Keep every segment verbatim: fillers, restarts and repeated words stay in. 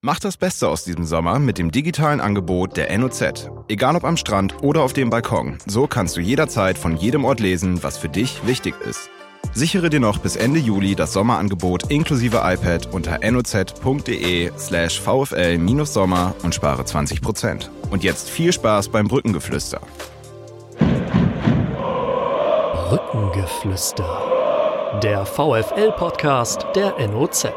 Mach das Beste aus diesem Sommer mit dem digitalen Angebot der N O Z. Egal ob am Strand oder auf dem Balkon, so kannst du jederzeit von jedem Ort lesen, was für dich wichtig ist. Sichere dir noch bis Ende Juli das Sommerangebot inklusive iPad unter noz.de slash vfl-sommer und spare zwanzig Prozent. Und jetzt viel Spaß beim Brückengeflüster. Brückengeflüster, der VfL-Podcast der N O Z.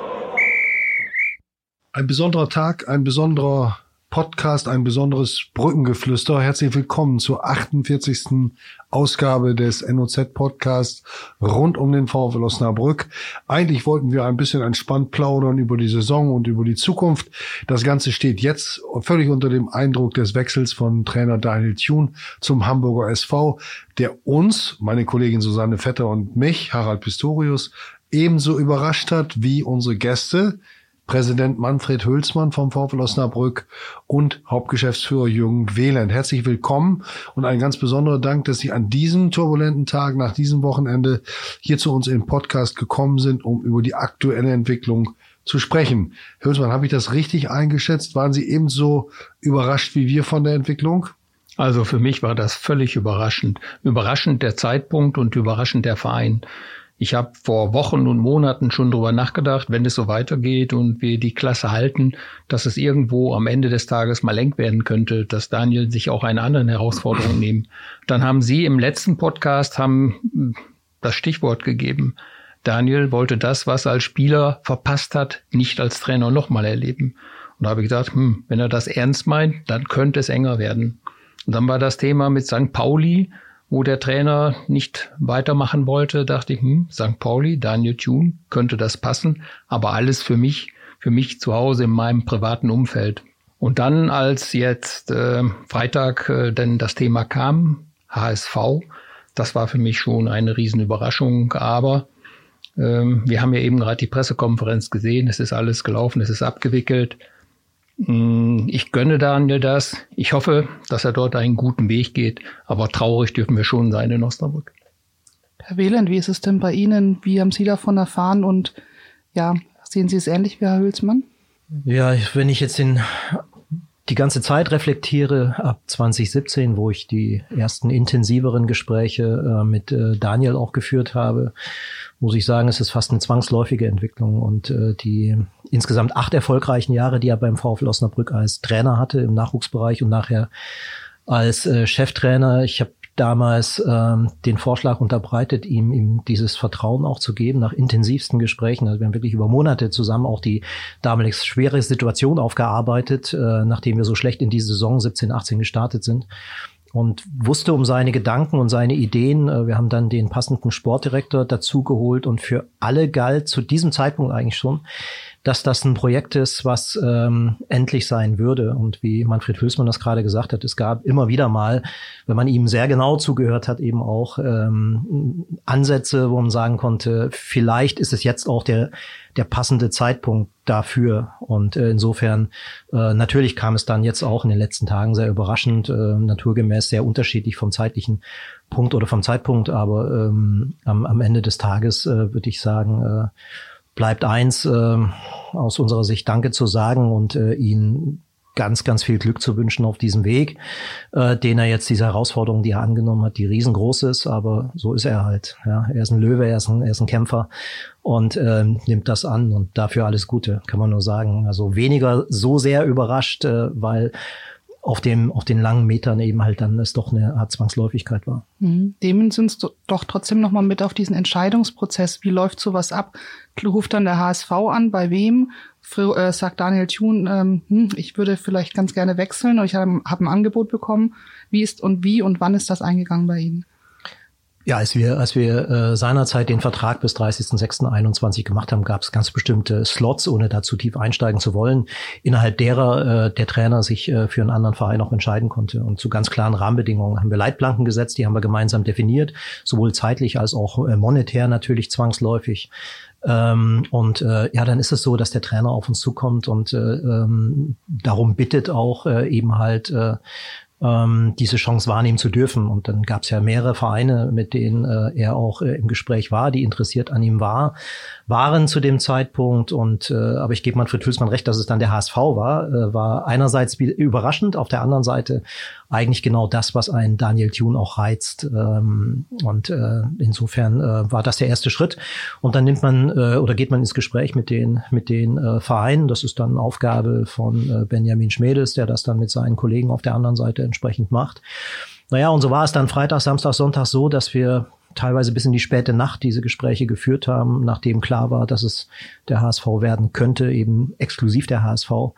Ein besonderer Tag, ein besonderer Podcast, ein besonderes Brückengeflüster. Herzlich willkommen zur achtundvierzigsten Ausgabe des N O Z-Podcasts rund um den VfL Osnabrück. Eigentlich wollten wir ein bisschen entspannt plaudern über die Saison und über die Zukunft. Das Ganze steht jetzt völlig unter dem Eindruck des Wechsels von Trainer Daniel Thune zum Hamburger S V, der uns, meine Kollegin Susanne Vetter und mich, Harald Pistorius, ebenso überrascht hat wie unsere Gäste, Präsident Manfred Hülsmann vom VfL Osnabrück und Hauptgeschäftsführer Jürgen Wieland. Herzlich willkommen und ein ganz besonderer Dank, dass Sie an diesem turbulenten Tag, nach diesem Wochenende hier zu uns im Podcast gekommen sind, um über die aktuelle Entwicklung zu sprechen. Hülsmann, habe ich das richtig eingeschätzt? Waren Sie ebenso überrascht wie wir von der Entwicklung? Also für mich war das völlig überraschend. Überraschend der Zeitpunkt und überraschend der Verein. Ich habe vor Wochen und Monaten schon drüber nachgedacht, wenn es so weitergeht und wir die Klasse halten, dass es irgendwo am Ende des Tages mal eng werden könnte, dass Daniel sich auch eine andere Herausforderung nehmen. Dann haben Sie im letzten Podcast haben das Stichwort gegeben. Daniel wollte das, was er als Spieler verpasst hat, nicht als Trainer nochmal erleben. Und da habe ich gedacht, hm, wenn er das ernst meint, dann könnte es enger werden. Und dann war das Thema mit Sankt Pauli, wo der Trainer nicht weitermachen wollte, dachte ich, hm, Sankt Pauli, Daniel Thune, könnte das passen, aber alles für mich, für mich zu Hause in meinem privaten Umfeld. Und dann, als jetzt äh, Freitag äh, denn das Thema kam, H S V, das war für mich schon eine Riesenüberraschung, aber äh, wir haben ja eben gerade die Pressekonferenz gesehen, es ist alles gelaufen, es ist abgewickelt. Ich gönne Daniel das. Ich hoffe, dass er dort einen guten Weg geht. Aber traurig dürfen wir schon sein in Osnabrück. Herr Wieland, wie ist es denn bei Ihnen? Wie haben Sie davon erfahren? Und ja, sehen Sie es ähnlich wie Herr Hülsmann? Ja, wenn ich jetzt den, die ganze Zeit reflektiere, ab zwanzig siebzehn, wo ich die ersten intensiveren Gespräche äh, mit äh, Daniel auch geführt habe, muss ich sagen, es ist fast eine zwangsläufige Entwicklung. Und äh, die insgesamt acht erfolgreichen Jahre, die er beim VfL Osnabrück als Trainer hatte im Nachwuchsbereich und nachher als äh, Cheftrainer. Ich habe damals ähm, den Vorschlag unterbreitet, ihm, ihm dieses Vertrauen auch zu geben, nach intensivsten Gesprächen. Also wir haben wirklich über Monate zusammen auch die damalig schwere Situation aufgearbeitet, äh, nachdem wir so schlecht in die Saison siebzehn achtzehn gestartet sind. Und wusste um seine Gedanken und seine Ideen. Wir haben dann den passenden Sportdirektor dazu geholt und für alle galt zu diesem Zeitpunkt eigentlich schon, dass das ein Projekt ist, was ähm, endlich sein würde. Und wie Manfred Hülsmann das gerade gesagt hat, es gab immer wieder mal, wenn man ihm sehr genau zugehört hat, eben auch ähm, Ansätze, wo man sagen konnte, vielleicht ist es jetzt auch der der passende Zeitpunkt dafür. Und äh, insofern, äh, natürlich kam es dann jetzt auch in den letzten Tagen sehr überraschend, äh, naturgemäß sehr unterschiedlich vom zeitlichen Punkt oder vom Zeitpunkt. Aber ähm, am, am Ende des Tages äh, würde ich sagen, äh, bleibt eins äh, aus unserer Sicht Danke zu sagen und äh, ihn ganz, ganz viel Glück zu wünschen auf diesem Weg, äh, den er jetzt, diese Herausforderung, die er angenommen hat, die riesengroß ist, aber so ist er halt. Ja, er ist ein Löwe, er ist ein, er ist ein Kämpfer und äh, nimmt das an und dafür alles Gute, kann man nur sagen. Also weniger so sehr überrascht, äh, weil auf dem, auf den langen Metern eben halt dann es doch eine Art Zwangsläufigkeit war. Mhm. Nehmen Sie uns doch trotzdem nochmal mit auf diesen Entscheidungsprozess. Wie läuft sowas ab? Ruft dann der H S V an, bei wem? Für, äh, sagt Daniel Thune, ähm, hm, ich würde vielleicht ganz gerne wechseln oder ich habe hab ein Angebot bekommen. Wie ist und wie und wann ist das eingegangen bei Ihnen? Ja, als wir als wir äh, seinerzeit den Vertrag bis dreißigsten sechsten einundzwanzig gemacht haben, gab es ganz bestimmte Slots, ohne da zu tief einsteigen zu wollen, innerhalb derer äh, der Trainer sich äh, für einen anderen Verein auch entscheiden konnte. Und zu ganz klaren Rahmenbedingungen haben wir Leitplanken gesetzt, die haben wir gemeinsam definiert, sowohl zeitlich als auch äh, monetär natürlich zwangsläufig. Ähm, und äh, ja, dann ist es so, dass der Trainer auf uns zukommt und äh, ähm, darum bittet auch äh, eben halt äh, ähm, diese Chance wahrnehmen zu dürfen. Und dann gab es ja mehrere Vereine, mit denen äh, er auch äh, im Gespräch war, die interessiert an ihm war, waren zu dem Zeitpunkt. Und äh, aber ich gebe Manfred Hülsmann recht, dass es dann der H S V war, äh, war einerseits überraschend, auf der anderen Seite eigentlich genau das, was einen Daniel Thun auch reizt. Ähm, und äh, insofern äh, war das der erste Schritt. Und dann nimmt man äh, oder geht man ins Gespräch mit den mit den äh, Vereinen. Das ist dann Aufgabe von äh, Benjamin Schmedes, der das dann mit seinen Kollegen auf der anderen Seite entsprechend macht. Naja, und so war es dann Freitag, Samstag, Sonntag so, dass wir teilweise bis in die späte Nacht diese Gespräche geführt haben, nachdem klar war, dass es der H S V werden könnte, eben exklusiv der H S V.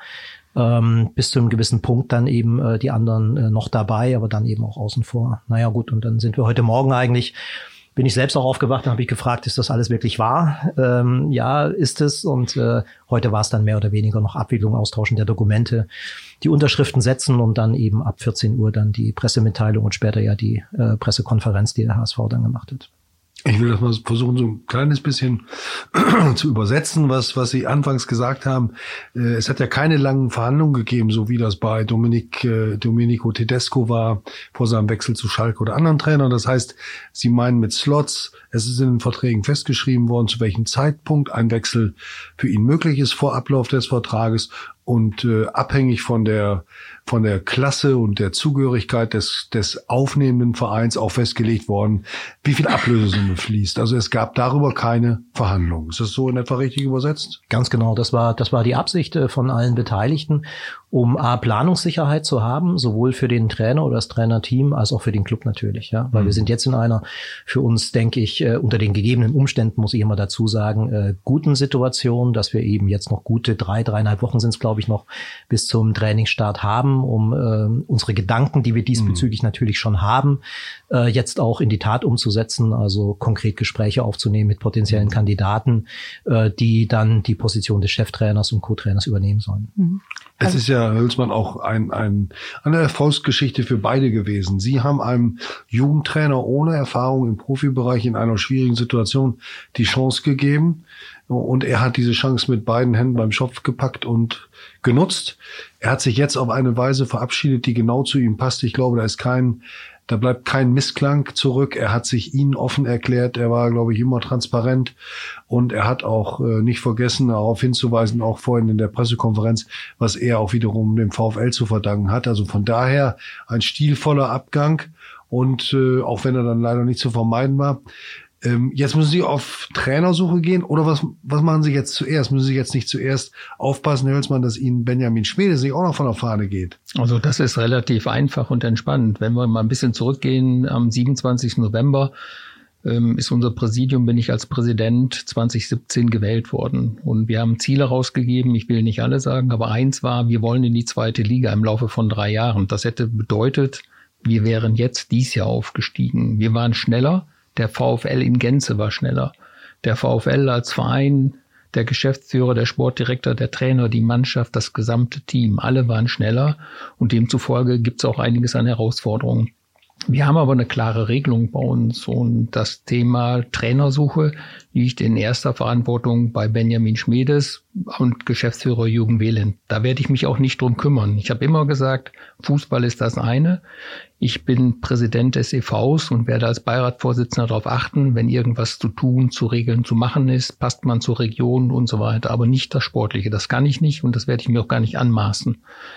Ähm, bis zu einem gewissen Punkt dann eben äh, die anderen äh, noch dabei, aber dann eben auch außen vor. Naja gut, und dann sind wir heute Morgen eigentlich, bin ich selbst auch aufgewacht und habe ich gefragt, ist das alles wirklich wahr? Ähm, ja, ist es. Und äh, heute war es dann mehr oder weniger noch Abwicklung, Austauschen der Dokumente, die Unterschriften setzen und dann eben ab vierzehn Uhr dann die Pressemitteilung und später ja die äh, Pressekonferenz, die der H S V dann gemacht hat. Ich will das mal versuchen, so ein kleines bisschen zu übersetzen, was was Sie anfangs gesagt haben. Es hat ja keine langen Verhandlungen gegeben, so wie das bei Dominik, äh, Domenico Tedesco war vor seinem Wechsel zu Schalke oder anderen Trainern. Das heißt, Sie meinen mit Slots, es ist in den Verträgen festgeschrieben worden, zu welchem Zeitpunkt ein Wechsel für ihn möglich ist vor Ablauf des Vertrages und äh, abhängig von der von der Klasse und der Zugehörigkeit des des aufnehmenden Vereins auch festgelegt worden, wie viel Ablösesumme fließt. Also es gab darüber keine Verhandlungen. Ist das so in etwa richtig übersetzt? Ganz genau, das war das war die Absicht von allen Beteiligten, um A, Planungssicherheit zu haben, sowohl für den Trainer oder das Trainerteam als auch für den Club natürlich, ja, weil mhm. wir sind jetzt in einer für uns, denke ich, unter den gegebenen Umständen, muss ich immer dazu sagen, guten Situation, dass wir eben jetzt noch gute drei, dreieinhalb Wochen sind es, glaube ich, noch bis zum Trainingsstart haben, um äh, unsere Gedanken, die wir diesbezüglich mhm. natürlich schon haben, äh, jetzt auch in die Tat umzusetzen, also konkret Gespräche aufzunehmen mit potenziellen mhm. Kandidaten, äh, die dann die Position des Cheftrainers und Co-Trainers übernehmen sollen. Mhm. Es ist ja, Hülsmann, auch ein, ein, eine Erfolgsgeschichte für beide gewesen. Sie haben einem Jugendtrainer ohne Erfahrung im Profibereich in einer schwierigen Situation die Chance gegeben. Und er hat diese Chance mit beiden Händen beim Schopf gepackt und genutzt. Er hat sich jetzt auf eine Weise verabschiedet, die genau zu ihm passt. Ich glaube, da ist kein, da bleibt kein Missklang zurück. Er hat sich ihnen offen erklärt. Er war, glaube ich, immer transparent. Und er hat auch äh, nicht vergessen, darauf hinzuweisen, auch vorhin in der Pressekonferenz, was er auch wiederum dem VfL zu verdanken hat. Also von daher ein stilvoller Abgang. Und äh, auch wenn er dann leider nicht zu vermeiden war. Ähm, jetzt müssen Sie auf Trainersuche gehen, oder was was machen Sie jetzt zuerst? Müssen Sie jetzt nicht zuerst aufpassen, Herr Hülsmann, dass Ihnen Benjamin Schmedes nicht auch noch von der Fahne geht? Also das ist relativ einfach und entspannt. Wenn wir mal ein bisschen zurückgehen, am siebenundzwanzigsten November ähm, ist unser Präsidium, bin ich als Präsident zwanzig siebzehn gewählt worden. Und wir haben Ziele rausgegeben, ich will nicht alle sagen, aber eins war, wir wollen in die zweite Liga im Laufe von drei Jahren. Das hätte bedeutet, wir wären jetzt dies Jahr aufgestiegen. Wir waren schneller. Der VfL in Gänze war schneller. Der VfL als Verein, der Geschäftsführer, der Sportdirektor, der Trainer, die Mannschaft, das gesamte Team, alle waren schneller und demzufolge gibt es auch einiges an Herausforderungen. Wir haben aber eine klare Regelung bei uns und das Thema Trainersuche liegt in erster Verantwortung bei Benjamin Schmedes und Geschäftsführer Jürgen Wehland. Da werde ich mich auch nicht drum kümmern. Ich habe immer gesagt, Fußball ist das eine. Ich bin Präsident des E Vs und werde als Beiratsvorsitzender darauf achten, wenn irgendwas zu tun, zu regeln, zu machen ist, passt man zur Region und so weiter. Aber nicht das Sportliche. Das kann ich nicht und das werde ich mir auch gar nicht anmaßen.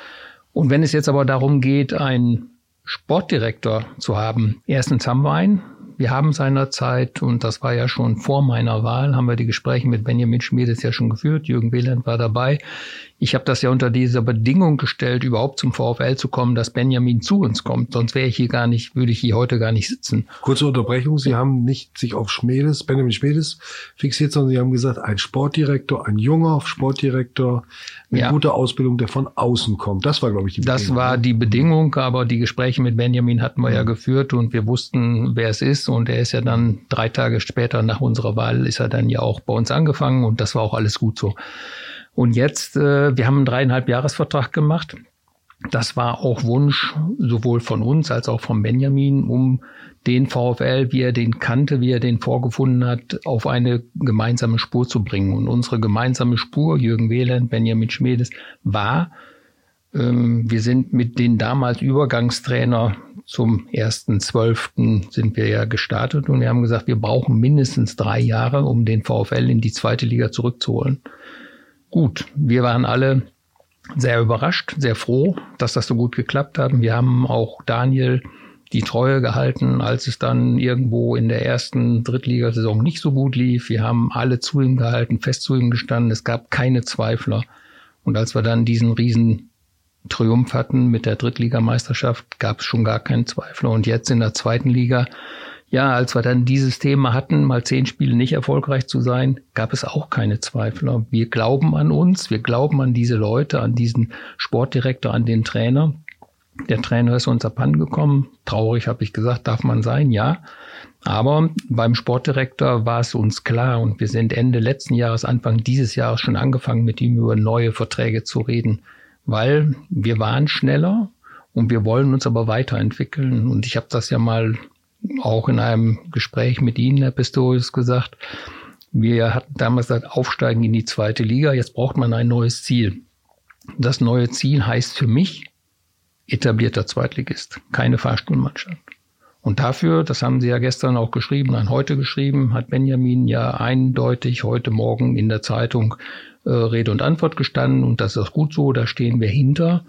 Und wenn es jetzt aber darum geht, ein Sportdirektor zu haben. Erstens haben wir einen. Wir haben seinerzeit, und das war ja schon vor meiner Wahl, haben wir die Gespräche mit Benjamin Schmedes ja schon geführt. Jürgen Wehland war dabei. Ich habe das ja unter dieser Bedingung gestellt, überhaupt zum VfL zu kommen, dass Benjamin zu uns kommt. Sonst wäre ich hier gar nicht, würde ich hier heute gar nicht sitzen. Kurze Unterbrechung. Sie haben nicht sich auf Schmedes, Benjamin Schmedes fixiert, sondern Sie haben gesagt, ein Sportdirektor, ein junger Sportdirektor mit ja. guter Ausbildung, der von außen kommt. Das war, glaube ich, die Bedingung. Das war die Bedingung, aber die Gespräche mit Benjamin hatten wir ja, ja geführt und wir wussten, wer es ist. Und er ist ja dann drei Tage später nach unserer Wahl, ist er dann ja auch bei uns angefangen und das war auch alles gut so. Und jetzt, äh, wir haben einen dreieinhalb Jahresvertrag gemacht. Das war auch Wunsch sowohl von uns als auch von Benjamin, um den VfL, wie er den kannte, wie er den vorgefunden hat, auf eine gemeinsame Spur zu bringen. Und unsere gemeinsame Spur, Jürgen Wehland, Benjamin Schmedes, war Ähm, wir sind mit den damals Übergangstrainer zum ersten zwölften sind wir ja gestartet und wir haben gesagt, wir brauchen mindestens drei Jahre, um den VfL in die zweite Liga zurückzuholen. Gut, wir waren alle sehr überrascht, sehr froh, dass das so gut geklappt hat. Wir haben auch Daniel die Treue gehalten, als es dann irgendwo in der ersten Drittligasaison nicht so gut lief. Wir haben alle zu ihm gehalten, fest zu ihm gestanden. Es gab keine Zweifler. Und als wir dann diesen riesen Triumph hatten mit der Drittligameisterschaft, gab es schon gar keinen Zweifler. Und jetzt in der zweiten Liga, ja, als wir dann dieses Thema hatten, mal zehn Spiele nicht erfolgreich zu sein, gab es auch keine Zweifler. Wir glauben an uns, wir glauben an diese Leute, an diesen Sportdirektor, an den Trainer. Der Trainer ist uns abhanden gekommen. Traurig, habe ich gesagt, darf man sein, ja. Aber beim Sportdirektor war es uns klar und wir sind Ende letzten Jahres, Anfang dieses Jahres schon angefangen, mit ihm über neue Verträge zu reden. Weil wir waren schneller und wir wollen uns aber weiterentwickeln. Und ich habe das ja mal auch in einem Gespräch mit Ihnen, Herr Pistorius, gesagt. Wir hatten damals gesagt, aufsteigen in die zweite Liga. Jetzt braucht man ein neues Ziel. Das neue Ziel heißt für mich etablierter Zweitligist, keine Fahrstuhlmannschaft. Und dafür, das haben Sie ja gestern auch geschrieben, nein, heute geschrieben, hat Benjamin ja eindeutig heute Morgen in der Zeitung äh, Rede und Antwort gestanden. Und das ist auch gut so, da stehen wir hinter.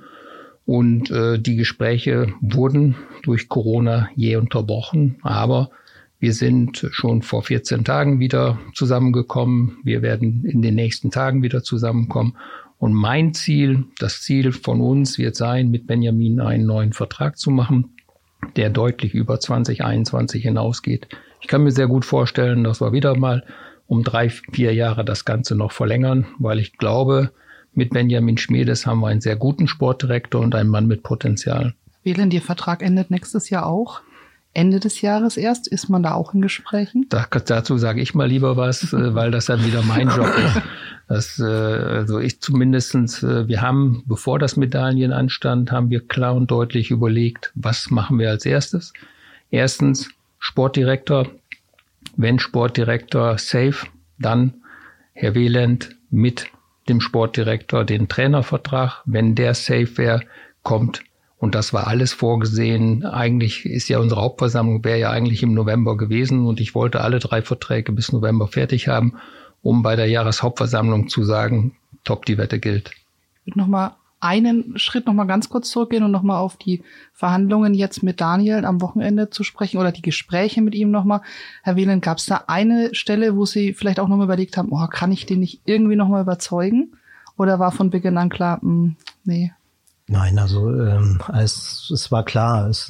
Und äh, die Gespräche wurden durch Corona je unterbrochen. Aber wir sind schon vor vierzehn Tagen wieder zusammengekommen. Wir werden in den nächsten Tagen wieder zusammenkommen. Und mein Ziel, das Ziel von uns wird sein, mit Benjamin einen neuen Vertrag zu machen, der deutlich über zwanzig einundzwanzig hinausgeht. Ich kann mir sehr gut vorstellen, dass wir wieder mal um drei, vier Jahre das Ganze noch verlängern, weil ich glaube, mit Benjamin Schmiedes haben wir einen sehr guten Sportdirektor und einen Mann mit Potenzial. Wählen, Ihr Vertrag endet nächstes Jahr auch? Ende des Jahres erst? Ist man da auch in Gesprächen? Da, dazu sage ich mal lieber was, weil das dann wieder mein Job ist. Das, also ich zumindestens, wir haben, bevor das Medaillen anstand, haben wir klar und deutlich überlegt, was machen wir als erstes. Erstens Sportdirektor. Wenn Sportdirektor safe, dann Herr Wieland mit dem Sportdirektor den Trainervertrag. Wenn der safe wäre, kommt. Und das war alles vorgesehen. Eigentlich ist ja unsere Hauptversammlung, wäre ja eigentlich im November gewesen. Und ich wollte alle drei Verträge bis November fertig haben, um bei der Jahreshauptversammlung zu sagen, top, die Wette gilt. Ich würde nochmal einen Schritt nochmal ganz kurz zurückgehen und nochmal auf die Verhandlungen jetzt mit Daniel am Wochenende zu sprechen oder die Gespräche mit ihm nochmal. Herr Wieland, gab es da eine Stelle, wo Sie vielleicht auch nochmal überlegt haben, oh, kann ich den nicht irgendwie nochmal überzeugen? Oder war von Beginn an klar, mh, nee? Nein, also ähm, es, es war klar. Es,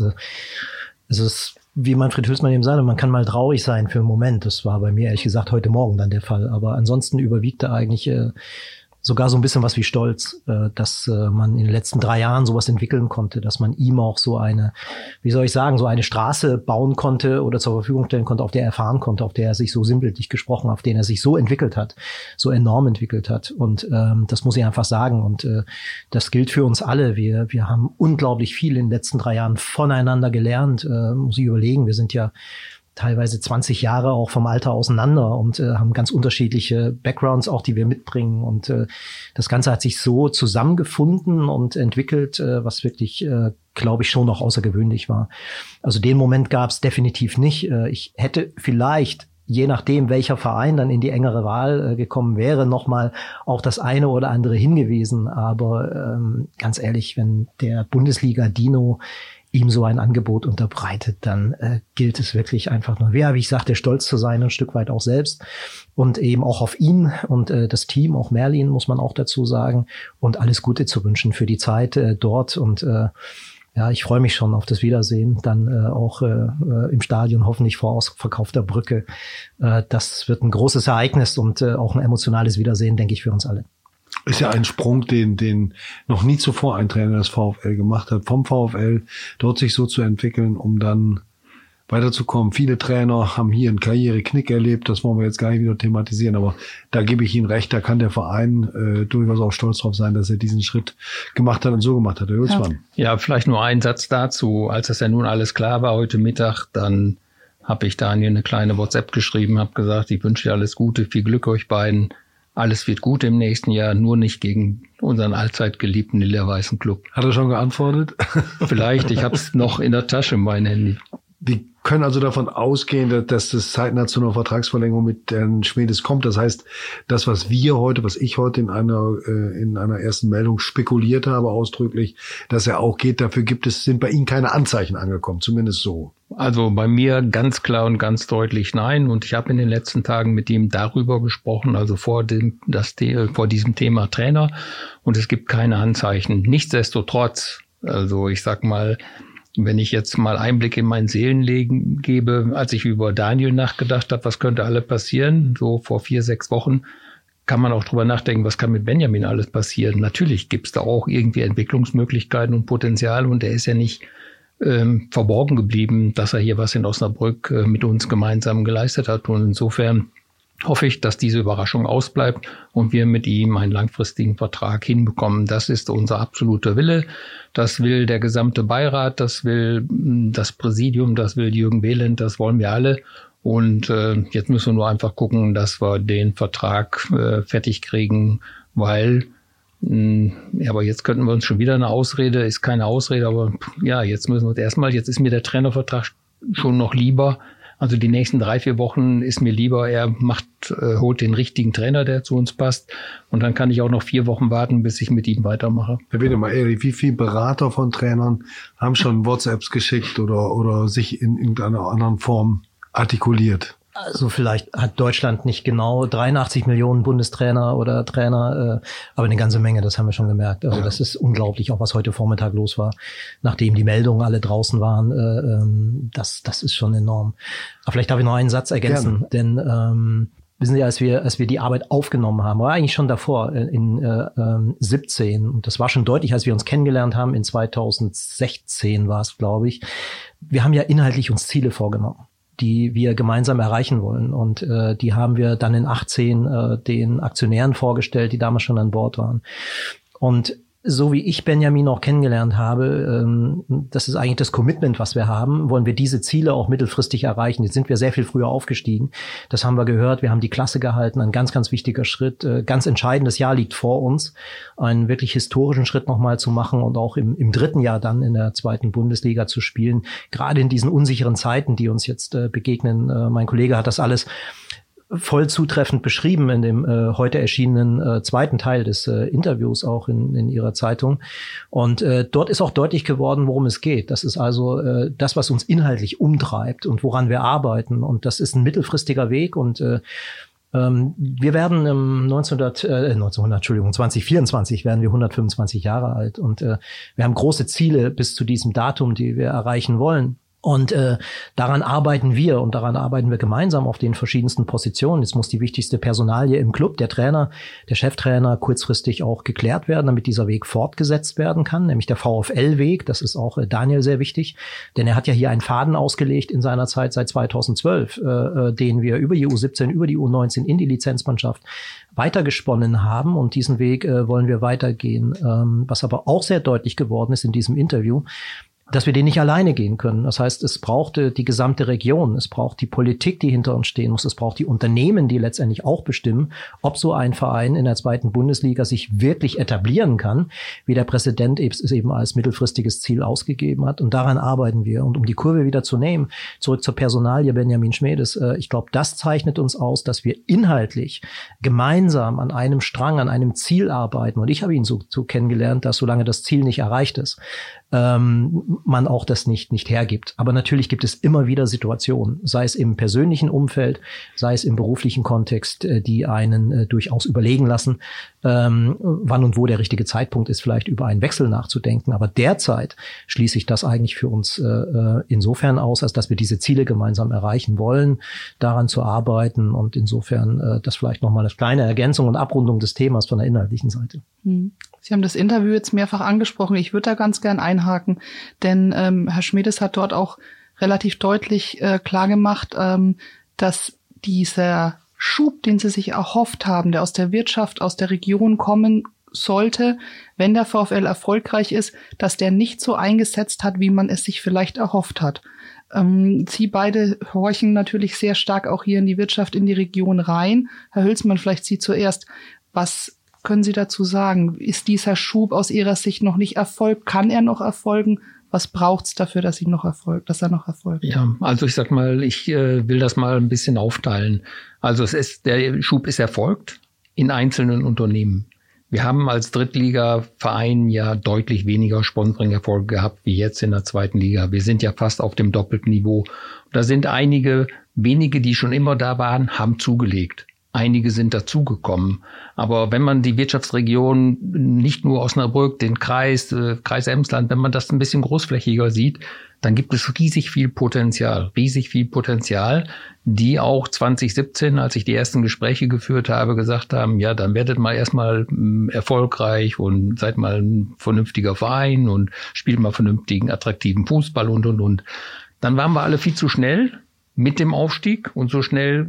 es ist, wie Manfred Hülsmann eben sagte, man kann mal traurig sein für einen Moment. Das war bei mir ehrlich gesagt heute Morgen dann der Fall. Aber ansonsten überwiegte eigentlich äh, sogar so ein bisschen was wie Stolz, äh, dass äh, man in den letzten drei Jahren sowas entwickeln konnte, dass man ihm auch so eine, wie soll ich sagen, so eine Straße bauen konnte oder zur Verfügung stellen konnte, auf der er fahren konnte, auf der er sich so sinnbildlich gesprochen, auf den er sich so entwickelt hat, so enorm entwickelt hat. Und ähm, das muss ich einfach sagen. Und äh, das gilt für uns alle. Wir wir haben unglaublich viel in den letzten drei Jahren voneinander gelernt. Äh, muss ich überlegen, wir sind ja teilweise zwanzig Jahre auch vom Alter auseinander und äh, haben ganz unterschiedliche Backgrounds auch, die wir mitbringen. Und äh, das Ganze hat sich so zusammengefunden und entwickelt, äh, was wirklich, äh, glaube ich, schon noch außergewöhnlich war. Also den Moment gab es definitiv nicht. Äh, ich hätte vielleicht, je nachdem, welcher Verein dann in die engere Wahl äh, gekommen wäre, nochmal auch das eine oder andere hingewiesen. Aber ähm, ganz ehrlich, wenn der Bundesliga-Dino ihm so ein Angebot unterbreitet, dann äh, gilt es wirklich einfach nur, ja, wie ich sagte, stolz zu sein, ein Stück weit auch selbst und eben auch auf ihn und äh, das Team, auch Merlin muss man auch dazu sagen, und alles Gute zu wünschen für die Zeit äh, dort. Und äh, ja, ich freue mich schon auf das Wiedersehen, dann äh, auch äh, im Stadion, hoffentlich vor ausverkaufter Brücke. Äh, das wird ein großes Ereignis und äh, auch ein emotionales Wiedersehen, denke ich, für uns alle. Ist ja ein Sprung, den den noch nie zuvor ein Trainer des VfL gemacht hat, vom VfL dort sich so zu entwickeln, um dann weiterzukommen. Viele Trainer haben hier einen Karriereknick erlebt, das wollen wir jetzt gar nicht wieder thematisieren, aber da gebe ich Ihnen recht, da kann der Verein äh, durchaus auch stolz drauf sein, dass er diesen Schritt gemacht hat und so gemacht hat. Herr Hülsmann. Ja, vielleicht nur ein Satz dazu. Als das ja nun alles klar war heute Mittag, dann habe ich Daniel eine kleine WhatsApp geschrieben, habe gesagt, ich wünsche dir alles Gute, viel Glück euch beiden. alles wird gut im nächsten Jahr, nur nicht gegen unseren allzeit geliebten lila-weißen Club. Hat er schon geantwortet? Vielleicht, ich habe es noch in der Tasche, mein Handy. Wir können also davon ausgehen, dass das zeitnah zu einer Vertragsverlängerung mit Herrn Schmedes kommt. Das heißt, das, was wir heute, was ich heute in einer äh, in einer ersten Meldung spekuliert habe, ausdrücklich, dass er auch geht, dafür gibt es, sind bei Ihnen keine Anzeichen angekommen, zumindest so. Also bei mir ganz klar und ganz deutlich nein. Und ich habe in den letzten Tagen mit ihm darüber gesprochen, also vor dem, das, vor diesem Thema Trainer. Und es gibt keine Anzeichen. Nichtsdestotrotz, also ich sag mal, wenn ich jetzt mal Einblick in mein Seelenleben gebe, als ich über Daniel nachgedacht habe, was könnte alles passieren, so vor vier, sechs Wochen, kann man auch drüber nachdenken, was kann mit Benjamin alles passieren. Natürlich gibt es da auch irgendwie Entwicklungsmöglichkeiten und Potenzial und er ist ja nicht ähm, verborgen geblieben, dass er hier was in Osnabrück äh, mit uns gemeinsam geleistet hat. Und insofern hoffe ich, dass diese Überraschung ausbleibt und wir mit ihm einen langfristigen Vertrag hinbekommen. Das ist unser absoluter Wille. Das will der gesamte Beirat, das will das Präsidium, das will Jürgen Behlendt, das wollen wir alle. Und äh, jetzt müssen wir nur einfach gucken, dass wir den Vertrag äh, fertig kriegen, weil, mh, ja, aber jetzt könnten wir uns schon wieder eine Ausrede, ist keine Ausrede, aber ja, jetzt müssen wir erstmal, jetzt ist mir der Trainervertrag schon noch lieber. Also die nächsten drei, vier Wochen ist mir lieber, er macht, äh, holt den richtigen Trainer, der zu uns passt. Und dann kann ich auch noch vier Wochen warten, bis ich mit ihm weitermache. Herr Wedemeyer, wie viele Berater von Trainern haben schon WhatsApps geschickt oder, oder sich in irgendeiner anderen Form artikuliert? Also vielleicht hat Deutschland nicht genau dreiundachtzig Millionen Bundestrainer oder Trainer, äh, aber eine ganze Menge, das haben wir schon gemerkt. Also das ist unglaublich, auch was heute Vormittag los war, nachdem die Meldungen alle draußen waren. Äh, ähm, das, das ist schon enorm. Aber vielleicht darf ich noch einen Satz ergänzen, Gerne. denn ähm, wissen Sie, als wir als wir die Arbeit aufgenommen haben, war eigentlich schon davor in äh, ähm, siebzehn, und das war schon deutlich, als wir uns kennengelernt haben, in zweitausendsechzehn war es, glaube ich. Wir haben ja inhaltlich uns Ziele vorgenommen, die wir gemeinsam erreichen wollen. Und äh, die haben wir dann in achtzehn äh, den Aktionären vorgestellt, die damals schon an Bord waren. Und so wie ich Benjamin auch kennengelernt habe, ähm, das ist eigentlich das Commitment, was wir haben, wollen wir diese Ziele auch mittelfristig erreichen. Jetzt sind wir sehr viel früher aufgestiegen. Das haben wir gehört. Wir haben die Klasse gehalten. Ein ganz, ganz wichtiger Schritt. Äh, ganz entscheidendes Jahr liegt vor uns. Einen wirklich historischen Schritt nochmal zu machen und auch im, im dritten Jahr dann in der zweiten Bundesliga zu spielen. Gerade in diesen unsicheren Zeiten, die uns jetzt äh, begegnen. Äh, mein Kollege hat das alles voll zutreffend beschrieben in dem äh, heute erschienenen äh, zweiten Teil des äh, Interviews auch in, in Ihrer Zeitung. Und äh, dort ist auch deutlich geworden, worum es geht. Das ist also äh, das, was uns inhaltlich umtreibt und woran wir arbeiten. Und das ist ein mittelfristiger Weg. Und äh, ähm, wir werden im neunzehnhundert, äh, neunzehnhundert, Entschuldigung, zwanzig vierundzwanzig werden wir hundertfünfundzwanzig Jahre alt. Und äh, wir haben große Ziele bis zu diesem Datum, die wir erreichen wollen. Und äh, daran arbeiten wir und daran arbeiten wir gemeinsam auf den verschiedensten Positionen. Jetzt muss die wichtigste Personalie im Club, der Trainer, der Cheftrainer, kurzfristig auch geklärt werden, damit dieser Weg fortgesetzt werden kann, nämlich der VfL-Weg. Das ist auch äh, Daniel sehr wichtig, denn er hat ja hier einen Faden ausgelegt in seiner Zeit seit zweitausendzwölf, äh, den wir über die U siebzehn, über die U neunzehn in die Lizenzmannschaft weitergesponnen haben. Und diesen Weg äh, wollen wir weitergehen. Ähm, was aber auch sehr deutlich geworden ist in diesem Interview, dass wir den nicht alleine gehen können. Das heißt, es braucht die gesamte Region, es braucht die Politik, die hinter uns stehen muss, es braucht die Unternehmen, die letztendlich auch bestimmen, ob so ein Verein in der zweiten Bundesliga sich wirklich etablieren kann, wie der Präsident es eben als mittelfristiges Ziel ausgegeben hat. Und daran arbeiten wir. Und um die Kurve wieder zu nehmen, zurück zur Personalie Benjamin Schmedes, ich glaube, das zeichnet uns aus, dass wir inhaltlich gemeinsam an einem Strang, an einem Ziel arbeiten. Und ich habe ihn so, so kennengelernt, dass solange das Ziel nicht erreicht ist, ähm, man auch das nicht nicht hergibt. Aber natürlich gibt es immer wieder Situationen, sei es im persönlichen Umfeld, sei es im beruflichen Kontext, äh, die einen äh, durchaus überlegen lassen, ähm, wann und wo der richtige Zeitpunkt ist, vielleicht über einen Wechsel nachzudenken. Aber derzeit schließe ich das eigentlich für uns äh, insofern aus, als dass wir diese Ziele gemeinsam erreichen wollen, daran zu arbeiten. Und insofern äh, das vielleicht nochmal eine kleine Ergänzung und Abrundung des Themas von der inhaltlichen Seite. Sie haben das Interview jetzt mehrfach angesprochen. Ich würde da ganz gern einhaken, denn ähm, Herr Schmedes hat dort auch relativ deutlich äh, klargemacht, ähm, dass dieser Schub, den Sie sich erhofft haben, der aus der Wirtschaft, aus der Region kommen sollte, wenn der VfL erfolgreich ist, dass der nicht so eingesetzt hat, wie man es sich vielleicht erhofft hat. Ähm, Sie beide horchen natürlich sehr stark auch hier in die Wirtschaft, in die Region rein. Herr Hülsmann, vielleicht Sie zuerst. Was können Sie dazu sagen? Ist dieser Schub aus Ihrer Sicht noch nicht erfolgt? Kann er noch erfolgen? Was braucht's dafür, dass ihn noch erfolgt, dass er noch erfolgt? Ja, also ich sag mal, ich äh, will das mal ein bisschen aufteilen. Also es ist, der Schub ist erfolgt in einzelnen Unternehmen. Wir haben als Drittliga-Verein ja deutlich weniger Sponsoring-Erfolge gehabt wie jetzt in der zweiten Liga. Wir sind ja fast auf dem doppelten Niveau. Da sind einige, wenige, die schon immer da waren, haben zugelegt. Einige sind dazugekommen. Aber wenn man die Wirtschaftsregion, nicht nur Osnabrück, den Kreis, äh, Kreis Emsland, wenn man das ein bisschen großflächiger sieht, dann gibt es riesig viel Potenzial, riesig viel Potenzial, die auch zwanzig siebzehn, als ich die ersten Gespräche geführt habe, gesagt haben, ja, dann werdet mal erstmal m, erfolgreich und seid mal ein vernünftiger Verein und spielt mal vernünftigen, attraktiven Fußball und, und, und. Dann waren wir alle viel zu schnell mit dem Aufstieg und so schnell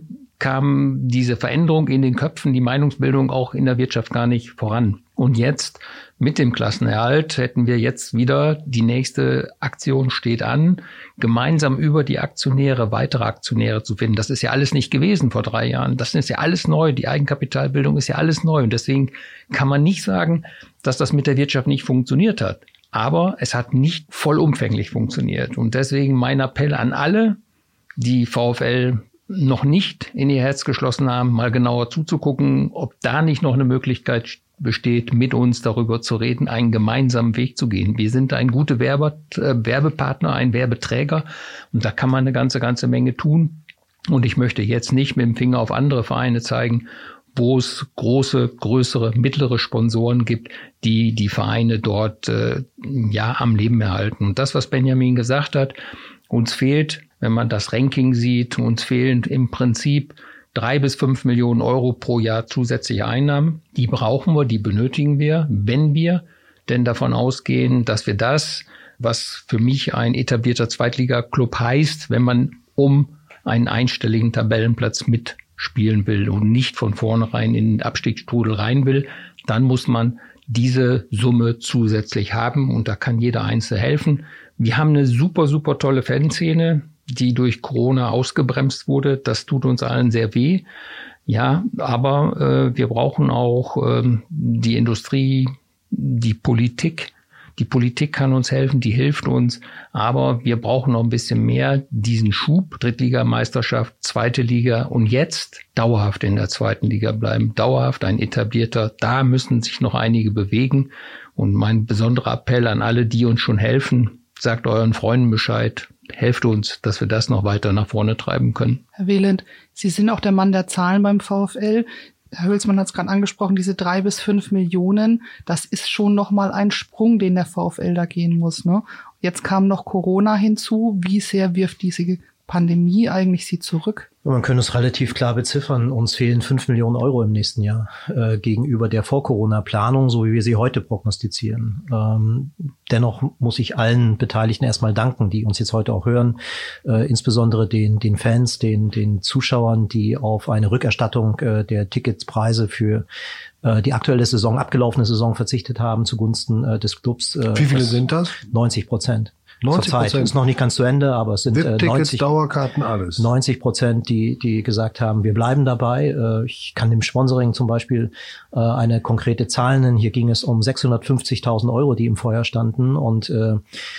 kam diese Veränderung in den Köpfen, die Meinungsbildung auch in der Wirtschaft gar nicht voran. Und jetzt mit dem Klassenerhalt hätten wir jetzt wieder, die nächste Aktion steht an, gemeinsam über die Aktionäre weitere Aktionäre zu finden. Das ist ja alles nicht gewesen vor drei Jahren. Das ist ja alles neu. Die Eigenkapitalbildung ist ja alles neu. Und deswegen kann man nicht sagen, dass das mit der Wirtschaft nicht funktioniert hat. Aber es hat nicht vollumfänglich funktioniert. Und deswegen mein Appell an alle, die VfL noch nicht in ihr Herz geschlossen haben, mal genauer zuzugucken, ob da nicht noch eine Möglichkeit besteht, mit uns darüber zu reden, einen gemeinsamen Weg zu gehen. Wir sind ein guter Werbe, äh, Werbepartner, ein Werbeträger und da kann man eine ganze, ganze Menge tun. Und ich möchte jetzt nicht mit dem Finger auf andere Vereine zeigen, wo es große, größere, mittlere Sponsoren gibt, die die Vereine dort äh, ja am Leben erhalten. Und das, was Benjamin gesagt hat, uns fehlt, wenn man das Ranking sieht, uns fehlen im Prinzip drei bis fünf Millionen Euro pro Jahr zusätzliche Einnahmen. Die brauchen wir, die benötigen wir, wenn wir denn davon ausgehen, dass wir das, was für mich ein etablierter Zweitliga-Club heißt, wenn man um einen einstelligen Tabellenplatz mitspielen will und nicht von vornherein in den Abstiegsstrudel rein will, dann muss man diese Summe zusätzlich haben und da kann jeder Einzelne helfen. Wir haben eine super, super tolle Fanszene, die durch Corona ausgebremst wurde. Das tut uns allen sehr weh. Ja, aber äh, wir brauchen auch ähm, die Industrie, die Politik. Die Politik kann uns helfen, die hilft uns. Aber wir brauchen noch ein bisschen mehr diesen Schub. Drittligameisterschaft, zweite Liga und jetzt dauerhaft in der zweiten Liga bleiben. Dauerhaft ein etablierter. Da müssen sich noch einige bewegen. Und mein besonderer Appell an alle, die uns schon helfen, sagt euren Freunden Bescheid, helft uns, dass wir das noch weiter nach vorne treiben können. Herr Wieland, Sie sind auch der Mann der Zahlen beim VfL. Herr Hülsmann hat es gerade angesprochen, diese drei bis fünf Millionen, das ist schon nochmal ein Sprung, den der VfL da gehen muss, ne? Jetzt kam noch Corona hinzu. Wie sehr wirft diese Pandemie eigentlich Sie zurück? Man könnte es relativ klar beziffern. Uns fehlen fünf Millionen Euro im nächsten Jahr äh, gegenüber der Vor-Corona-Planung, so wie wir sie heute prognostizieren. Ähm, dennoch muss ich allen Beteiligten erstmal danken, die uns jetzt heute auch hören, äh, insbesondere den den Fans, den den Zuschauern, die auf eine Rückerstattung äh, der Ticketspreise für äh, die aktuelle Saison, abgelaufene Saison verzichtet haben zugunsten äh, des Clubs. Äh, Wie viele sind das? neunzig Prozent. neunzig Prozent. Zurzeit ist noch nicht ganz zu Ende, aber es sind äh, neunzig, Dauerkarten, alles. neunzig Prozent, die die gesagt haben, wir bleiben dabei. Äh, ich kann dem Sponsoring zum Beispiel äh, eine konkrete Zahl nennen. Hier ging es um sechshundertfünfzigtausend Euro, die im Feuer standen und äh,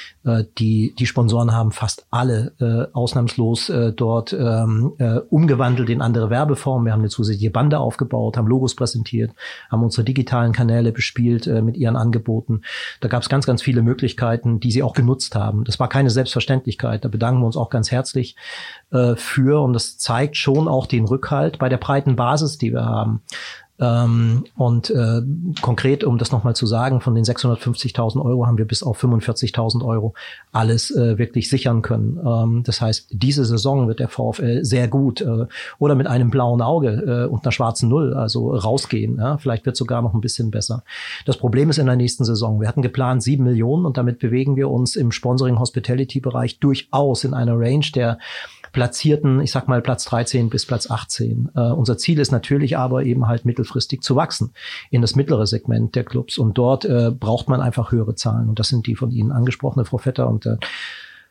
Die, die Sponsoren haben fast alle äh, ausnahmslos äh, dort ähm, äh, umgewandelt in andere Werbeformen. Wir haben eine zusätzliche Bande aufgebaut, haben Logos präsentiert, haben unsere digitalen Kanäle bespielt äh, mit ihren Angeboten. Da gab es ganz, ganz viele Möglichkeiten, die sie auch genutzt haben. Das war keine Selbstverständlichkeit. Da bedanken wir uns auch ganz herzlich äh, für. Und das zeigt schon auch den Rückhalt bei der breiten Basis, die wir haben. Ähm, und äh, konkret, um das nochmal zu sagen, von den sechshundertfünfzigtausend Euro haben wir bis auf fünfundvierzigtausend Euro alles äh, wirklich sichern können. Ähm, das heißt, diese Saison wird der VfL sehr gut äh, oder mit einem blauen Auge äh, und einer schwarzen Null also rausgehen. Ja? Vielleicht wird sogar noch ein bisschen besser. Das Problem ist in der nächsten Saison. Wir hatten geplant sieben Millionen und damit bewegen wir uns im Sponsoring-Hospitality-Bereich durchaus in einer Range der Platzierten, ich sag mal Platz dreizehn bis Platz achtzehn. Äh, unser Ziel ist natürlich aber eben halt mittelfristig zu wachsen in das mittlere Segment der Clubs und dort äh, braucht man einfach höhere Zahlen und das sind die von Ihnen angesprochene, Frau Vetter, und äh,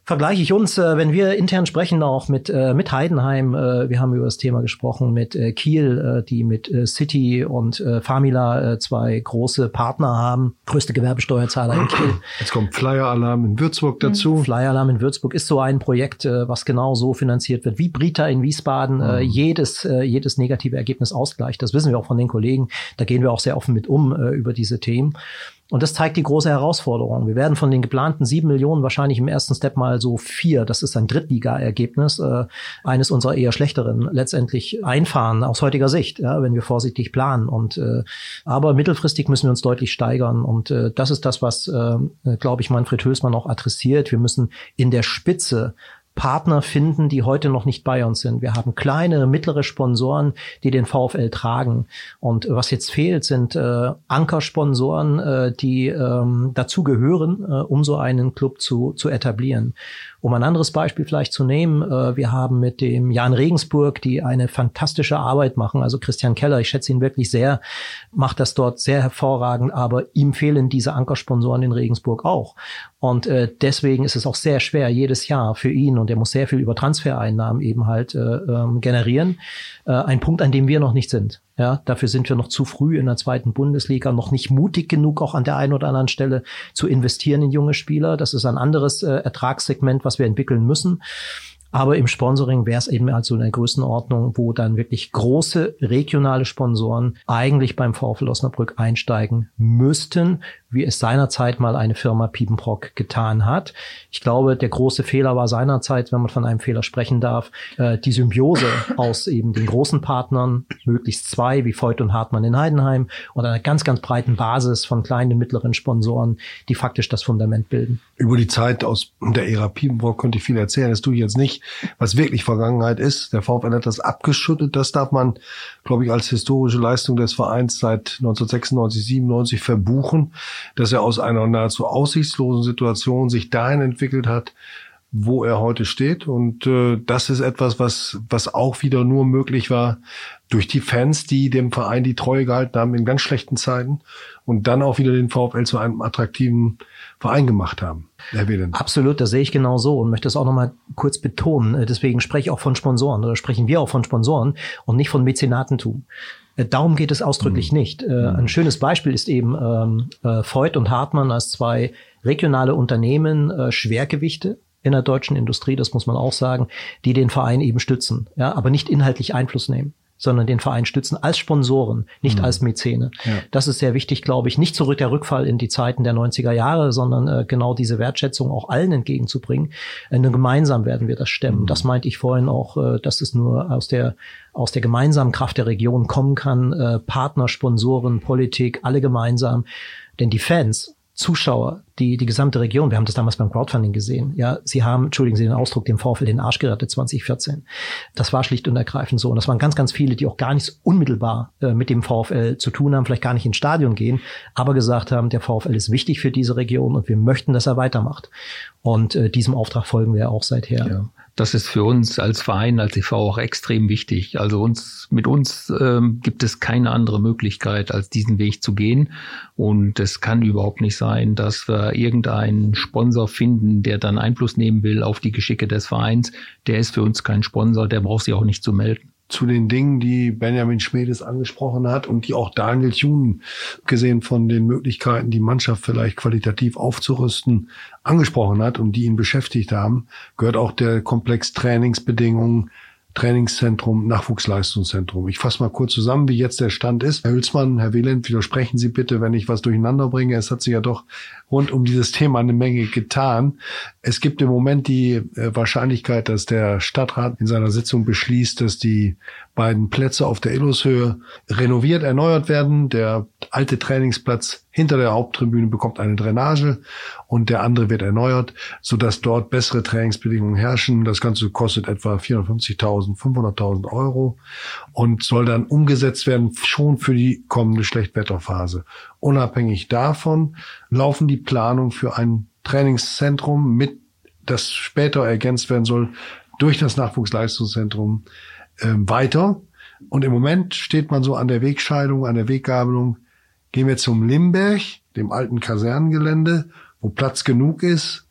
vergleiche ich uns, äh, wenn wir intern sprechen, auch mit äh, mit Heidenheim. Äh, wir haben über das Thema gesprochen mit äh, Kiel, äh, die mit äh, City und äh, Famila äh, zwei große Partner haben. Größte Gewerbesteuerzahler in Kiel. Jetzt kommt Flyer-Alarm in Würzburg dazu. Flyer-Alarm in Würzburg ist so ein Projekt, äh, was genau so finanziert wird, wie Brita in Wiesbaden äh, mhm. jedes äh, jedes negative Ergebnis ausgleicht. Das wissen wir auch von den Kollegen. Da gehen wir auch sehr offen mit um äh, über diese Themen. Und das zeigt die große Herausforderung. Wir werden von den geplanten sieben Millionen wahrscheinlich im ersten Step mal so vier, das ist ein Drittliga-Ergebnis, äh, eines unserer eher schlechteren, letztendlich einfahren aus heutiger Sicht, ja, wenn wir vorsichtig planen. Und äh, aber mittelfristig müssen wir uns deutlich steigern. Und äh, das ist das, was, äh, glaube ich, Manfred Hülsmann auch adressiert. Wir müssen in der Spitze Partner finden, die heute noch nicht bei uns sind. Wir haben kleine, mittlere Sponsoren, die den VfL tragen. Und was jetzt fehlt, sind äh, Ankersponsoren, äh, die ähm, dazu gehören, äh, um so einen Club zu, zu etablieren. Um ein anderes Beispiel vielleicht zu nehmen, äh, wir haben mit dem Jan Regensburg, die eine fantastische Arbeit machen, also Christian Keller, ich schätze ihn wirklich sehr, macht das dort sehr hervorragend, aber ihm fehlen diese Ankersponsoren in Regensburg auch. Und äh, deswegen ist es auch sehr schwer jedes Jahr für ihn, und er muss sehr viel über Transfereinnahmen eben halt äh, ähm, generieren. Äh, ein Punkt, an dem wir noch nicht sind. Ja, dafür sind wir noch zu früh in der zweiten Bundesliga, noch nicht mutig genug, auch an der einen oder anderen Stelle zu investieren in junge Spieler. Das ist ein anderes äh, Ertragssegment, was wir entwickeln müssen. Aber im Sponsoring wäre es eben halt so in der Größenordnung, wo dann wirklich große regionale Sponsoren eigentlich beim VfL Osnabrück einsteigen müssten, wie es seinerzeit mal eine Firma Piepenbrock getan hat. Ich glaube, der große Fehler war seinerzeit, wenn man von einem Fehler sprechen darf, äh, die Symbiose aus eben den großen Partnern, möglichst zwei, wie Voigt und Hartmann in Heidenheim, und einer ganz, ganz breiten Basis von kleinen und mittleren Sponsoren, die faktisch das Fundament bilden. Über die Zeit aus der Ära Piepenbrock könnte ich viel erzählen, das tue ich jetzt nicht. Was wirklich Vergangenheit ist, der VfL hat das abgeschüttet, das darf man, glaube ich, als historische Leistung des Vereins seit neunzehnhundertsechsundneunzig, siebenundneunzig verbuchen, dass er aus einer nahezu aussichtslosen Situation sich dahin entwickelt hat, wo er heute steht. Und äh, das ist etwas, was was auch wieder nur möglich war durch die Fans, die dem Verein die Treue gehalten haben in ganz schlechten Zeiten und dann auch wieder den VfL zu einem attraktiven Verein gemacht haben. Herr Wieland. Absolut, das sehe ich genau so und möchte das auch nochmal kurz betonen. Deswegen spreche ich auch von Sponsoren oder sprechen wir auch von Sponsoren und nicht von Mäzenatentum. Darum geht es ausdrücklich mhm. nicht. Mhm. Ein schönes Beispiel ist eben ähm, Voigt und Hartmann als zwei regionale Unternehmen, äh, Schwergewichte in der deutschen Industrie, das muss man auch sagen, die den Verein eben stützen, ja, aber nicht inhaltlich Einfluss nehmen, sondern den Verein stützen als Sponsoren, nicht mhm. als Mäzene. Ja. Das ist sehr wichtig, glaube ich, nicht zurück der Rückfall in die Zeiten der neunziger Jahre, sondern äh, genau diese Wertschätzung auch allen entgegenzubringen. Äh, gemeinsam werden wir das stemmen. Mhm. Das meinte ich vorhin auch, äh, dass es nur aus der aus der gemeinsamen Kraft der Region kommen kann, äh, Partner, Sponsoren, Politik, alle gemeinsam. Denn die Fans, Zuschauer, die die gesamte Region, wir haben das damals beim Crowdfunding gesehen, ja, sie haben, entschuldigen Sie den Ausdruck, dem VfL den Arsch gerettet zwanzig vierzehn. Das war schlicht und ergreifend so. Und das waren ganz, ganz viele, die auch gar nichts unmittelbar äh, mit dem VfL zu tun haben, vielleicht gar nicht ins Stadion gehen, aber gesagt haben, der VfL ist wichtig für diese Region und wir möchten, dass er weitermacht. Und äh, diesem Auftrag folgen wir auch seither. Ja. Das ist für uns als Verein, als E V auch extrem wichtig. Also uns, mit uns ähm, gibt es keine andere Möglichkeit, als diesen Weg zu gehen. Und es kann überhaupt nicht sein, dass wir irgendeinen Sponsor finden, der dann Einfluss nehmen will auf die Geschicke des Vereins. Der ist für uns kein Sponsor, der braucht sich auch nicht zu melden. Zu den Dingen, die Benjamin Schmedes angesprochen hat und die auch Daniel Thun, gesehen von den Möglichkeiten, die Mannschaft vielleicht qualitativ aufzurüsten, angesprochen hat und die ihn beschäftigt haben, gehört auch der Komplex Trainingsbedingungen, Trainingszentrum, Nachwuchsleistungszentrum. Ich fasse mal kurz zusammen, wie jetzt der Stand ist. Herr Hülsmann, Herr Wieland, widersprechen Sie bitte, wenn ich was durcheinander bringe. Es hat sich ja doch rund um dieses Thema eine Menge getan. Es gibt im Moment die äh, Wahrscheinlichkeit, dass der Stadtrat in seiner Sitzung beschließt, dass die beiden Plätze auf der Illushöhe renoviert, erneuert werden. Der alte Trainingsplatz hinter der Haupttribüne bekommt eine Drainage und der andere wird erneuert, sodass dort bessere Trainingsbedingungen herrschen. Das Ganze kostet etwa vierhundertfünfzigtausend, fünfhunderttausend Euro und soll dann umgesetzt werden, schon für die kommende Schlechtwetterphase. Unabhängig davon laufen die Planungen für ein Trainingszentrum mit, das später ergänzt werden soll durch das Nachwuchsleistungszentrum, äh, weiter. Und im Moment steht man so an der Wegscheidung, an der Weggabelung. Gehen wir zum Limberg, dem alten Kasernengelände, wo Platz genug ist,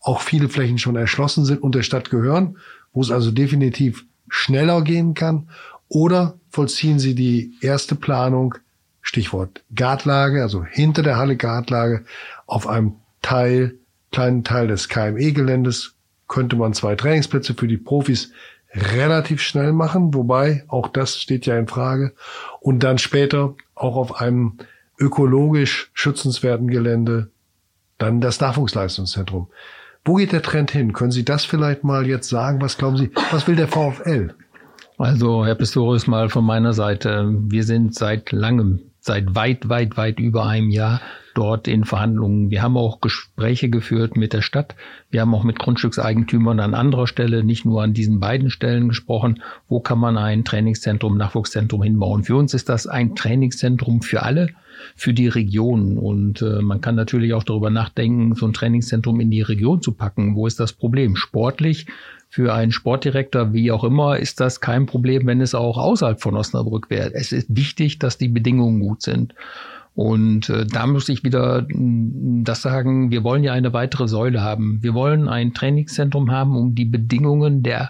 auch viele Flächen schon erschlossen sind und der Stadt gehören, wo es also definitiv schneller gehen kann? Oder vollziehen Sie die erste Planung, Stichwort Gartlage, also hinter der Halle Gartlage, auf einem Teil, kleinen Teil des K M E-Geländes, könnte man zwei Trainingsplätze für die Profis relativ schnell machen, wobei auch das steht ja in Frage. Und dann später auch auf einem ökologisch schützenswerten Gelände dann das Nachwuchsleistungszentrum. Wo geht der Trend hin? Können Sie das vielleicht mal jetzt sagen? Was glauben Sie, was will der VfL? Also, Herr Pistorius, mal von meiner Seite. Wir sind seit langem, seit weit, weit, weit über einem Jahr dort in Verhandlungen. Wir haben auch Gespräche geführt mit der Stadt. Wir haben auch mit Grundstückseigentümern an anderer Stelle, nicht nur an diesen beiden Stellen gesprochen. Wo kann man ein Trainingszentrum, Nachwuchszentrum hinbauen? Für uns ist das ein Trainingszentrum für alle, für die Region. Und äh, man kann natürlich auch darüber nachdenken, so ein Trainingszentrum in die Region zu packen. Wo ist das Problem? Sportlich, für einen Sportdirektor, wie auch immer, ist das kein Problem, wenn es auch außerhalb von Osnabrück wäre. Es ist wichtig, dass die Bedingungen gut sind. Und äh, da muss ich wieder mh, das sagen, wir wollen ja eine weitere Säule haben. Wir wollen ein Trainingszentrum haben, um die Bedingungen der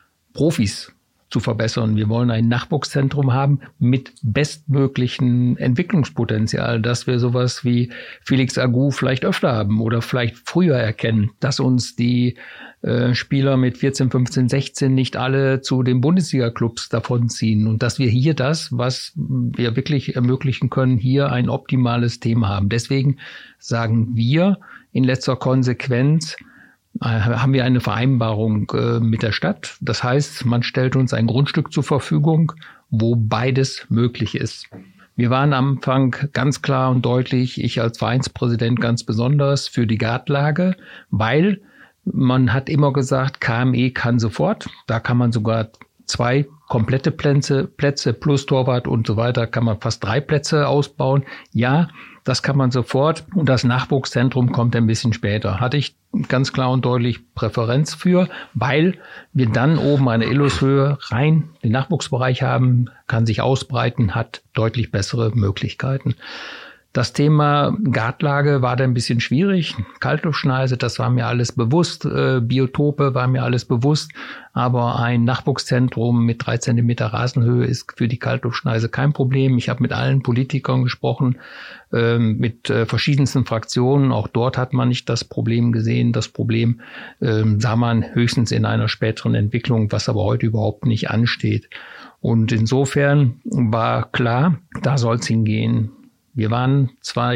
Profis zu verbessern. Wir wollen ein Nachwuchszentrum haben mit bestmöglichen Entwicklungspotenzial, dass wir sowas wie Felix Agu vielleicht öfter haben oder vielleicht früher erkennen, dass uns die äh, Spieler mit vierzehn, fünfzehn, sechzehn nicht alle zu den Bundesliga-Clubs davonziehen und dass wir hier das, was wir wirklich ermöglichen können, hier ein optimales Thema haben. Deswegen sagen wir in letzter Konsequenz, haben wir eine Vereinbarung äh, mit der Stadt. Das heißt, man stellt uns ein Grundstück zur Verfügung, wo beides möglich ist. Wir waren am Anfang ganz klar und deutlich, ich als Vereinspräsident ganz besonders, für die Gartlage, weil man hat immer gesagt, K M E kann sofort. Da kann man sogar zwei komplette Plätze, Plätze plus Torwart und so weiter, kann man fast drei Plätze ausbauen. Ja, das kann man sofort. Und das Nachwuchszentrum kommt ein bisschen später. Hatte ich ganz klar und deutlich Präferenz für, weil wir dann oben eine Illushöhe rein den Nachwuchsbereich haben, kann sich ausbreiten, hat deutlich bessere Möglichkeiten. Das Thema Gartlage war da ein bisschen schwierig. Kaltluftschneise, das war mir alles bewusst. Äh, Biotope war mir alles bewusst. Aber ein Nachwuchszentrum mit drei Zentimeter Rasenhöhe ist für die Kaltluftschneise kein Problem. Ich habe mit allen Politikern gesprochen, äh, mit äh, verschiedensten Fraktionen. Auch dort hat man nicht das Problem gesehen. Das Problem äh, sah man höchstens in einer späteren Entwicklung, was aber heute überhaupt nicht ansteht. Und insofern war klar, da soll es hingehen. Wir waren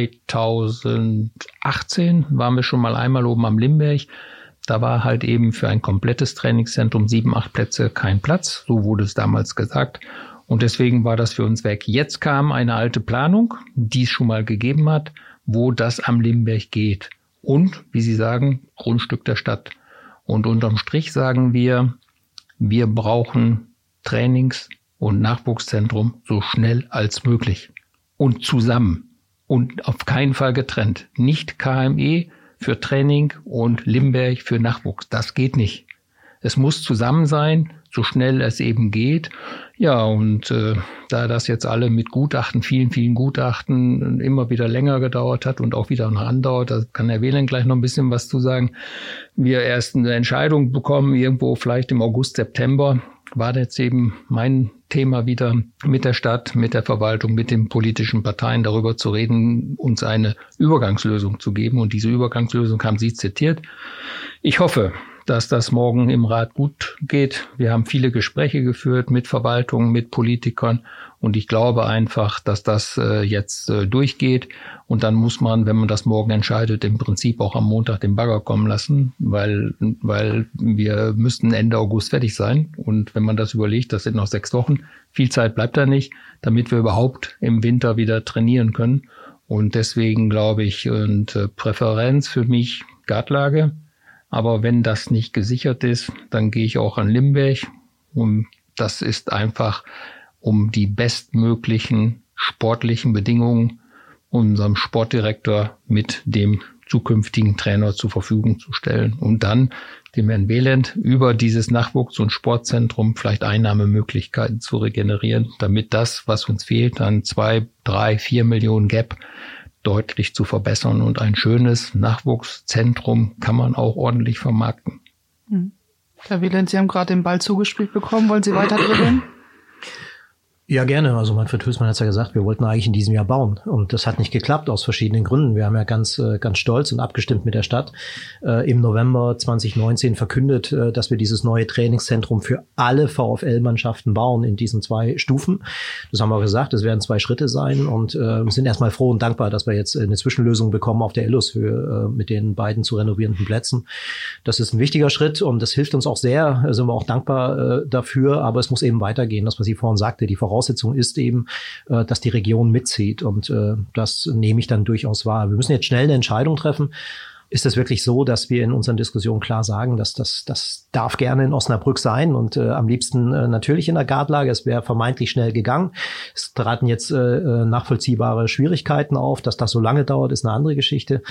zweitausendachtzehn, waren wir schon mal einmal oben am Limberg. Da war halt eben für ein komplettes Trainingszentrum sieben, acht Plätze kein Platz. So wurde es damals gesagt. Und deswegen war das für uns weg. Jetzt kam eine alte Planung, die es schon mal gegeben hat, wo das am Limberg geht. Und, wie Sie sagen, Grundstück der Stadt. Und unterm Strich sagen wir, wir brauchen Trainings- und Nachwuchszentrum so schnell als möglich. Und zusammen und auf keinen Fall getrennt. Nicht K M E für Training und Limberg für Nachwuchs. Das geht nicht. Es muss zusammen sein, so schnell es eben geht. Ja, und äh, da das jetzt alle mit Gutachten, vielen, vielen Gutachten immer wieder länger gedauert hat und auch wieder noch andauert, da kann Herr Wehlen gleich noch ein bisschen was zu sagen, wir erst eine Entscheidung bekommen, irgendwo vielleicht im August, September, war jetzt eben mein Thema wieder mit der Stadt, mit der Verwaltung, mit den politischen Parteien darüber zu reden, uns eine Übergangslösung zu geben. Und diese Übergangslösung haben Sie zitiert. Ich hoffe, dass das morgen im Rat gut geht. Wir haben viele Gespräche geführt mit Verwaltung, mit Politikern. Und ich glaube einfach, dass das äh, jetzt äh, durchgeht. Und dann muss man, wenn man das morgen entscheidet, im Prinzip auch am Montag den Bagger kommen lassen, weil, weil wir müssten Ende August fertig sein. Und wenn man das überlegt, das sind noch sechs Wochen, viel Zeit bleibt da nicht, damit wir überhaupt im Winter wieder trainieren können. Und deswegen glaube ich, und äh, Präferenz für mich Gartlage. Aber wenn das nicht gesichert ist, dann gehe ich auch an Limberg. Und das ist einfach, um die bestmöglichen sportlichen Bedingungen unserem Sportdirektor mit dem zukünftigen Trainer zur Verfügung zu stellen und dann dem Herrn Wehland über dieses Nachwuchs- und Sportzentrum vielleicht Einnahmemöglichkeiten zu regenerieren, damit das, was uns fehlt, an zwei, drei, vier Millionen Gap, deutlich zu verbessern. Und ein schönes Nachwuchszentrum kann man auch ordentlich vermarkten. Mhm. Herr Wieland, Sie haben gerade den Ball zugespielt bekommen. Wollen Sie weiter dribbeln? Ja, gerne. Also Manfred Hülsmann hat ja gesagt, wir wollten eigentlich in diesem Jahr bauen. Und das hat nicht geklappt aus verschiedenen Gründen. Wir haben ja ganz ganz stolz und abgestimmt mit der Stadt äh, im November zwanzig neunzehn verkündet, äh, dass wir dieses neue Trainingszentrum für alle VfL-Mannschaften bauen in diesen zwei Stufen. Das haben wir gesagt, es werden zwei Schritte sein und äh, sind erstmal froh und dankbar, dass wir jetzt eine Zwischenlösung bekommen auf der Illushöhe äh, mit den beiden zu renovierenden Plätzen. Das ist ein wichtiger Schritt und das hilft uns auch sehr. Da sind wir auch dankbar äh, dafür. Aber es muss eben weitergehen, das, was ich vorhin sagte, die Voraussetzung Voraussetzung ist eben, äh, dass die Region mitzieht und äh, das nehme ich dann durchaus wahr. Wir müssen jetzt schnell eine Entscheidung treffen. Ist es wirklich so, dass wir in unseren Diskussionen klar sagen, dass das das darf gerne in Osnabrück sein und äh, am liebsten äh, natürlich in der Gardlage. Es wäre vermeintlich schnell gegangen. Es traten jetzt äh, nachvollziehbare Schwierigkeiten auf. Dass das so lange dauert, ist eine andere Geschichte.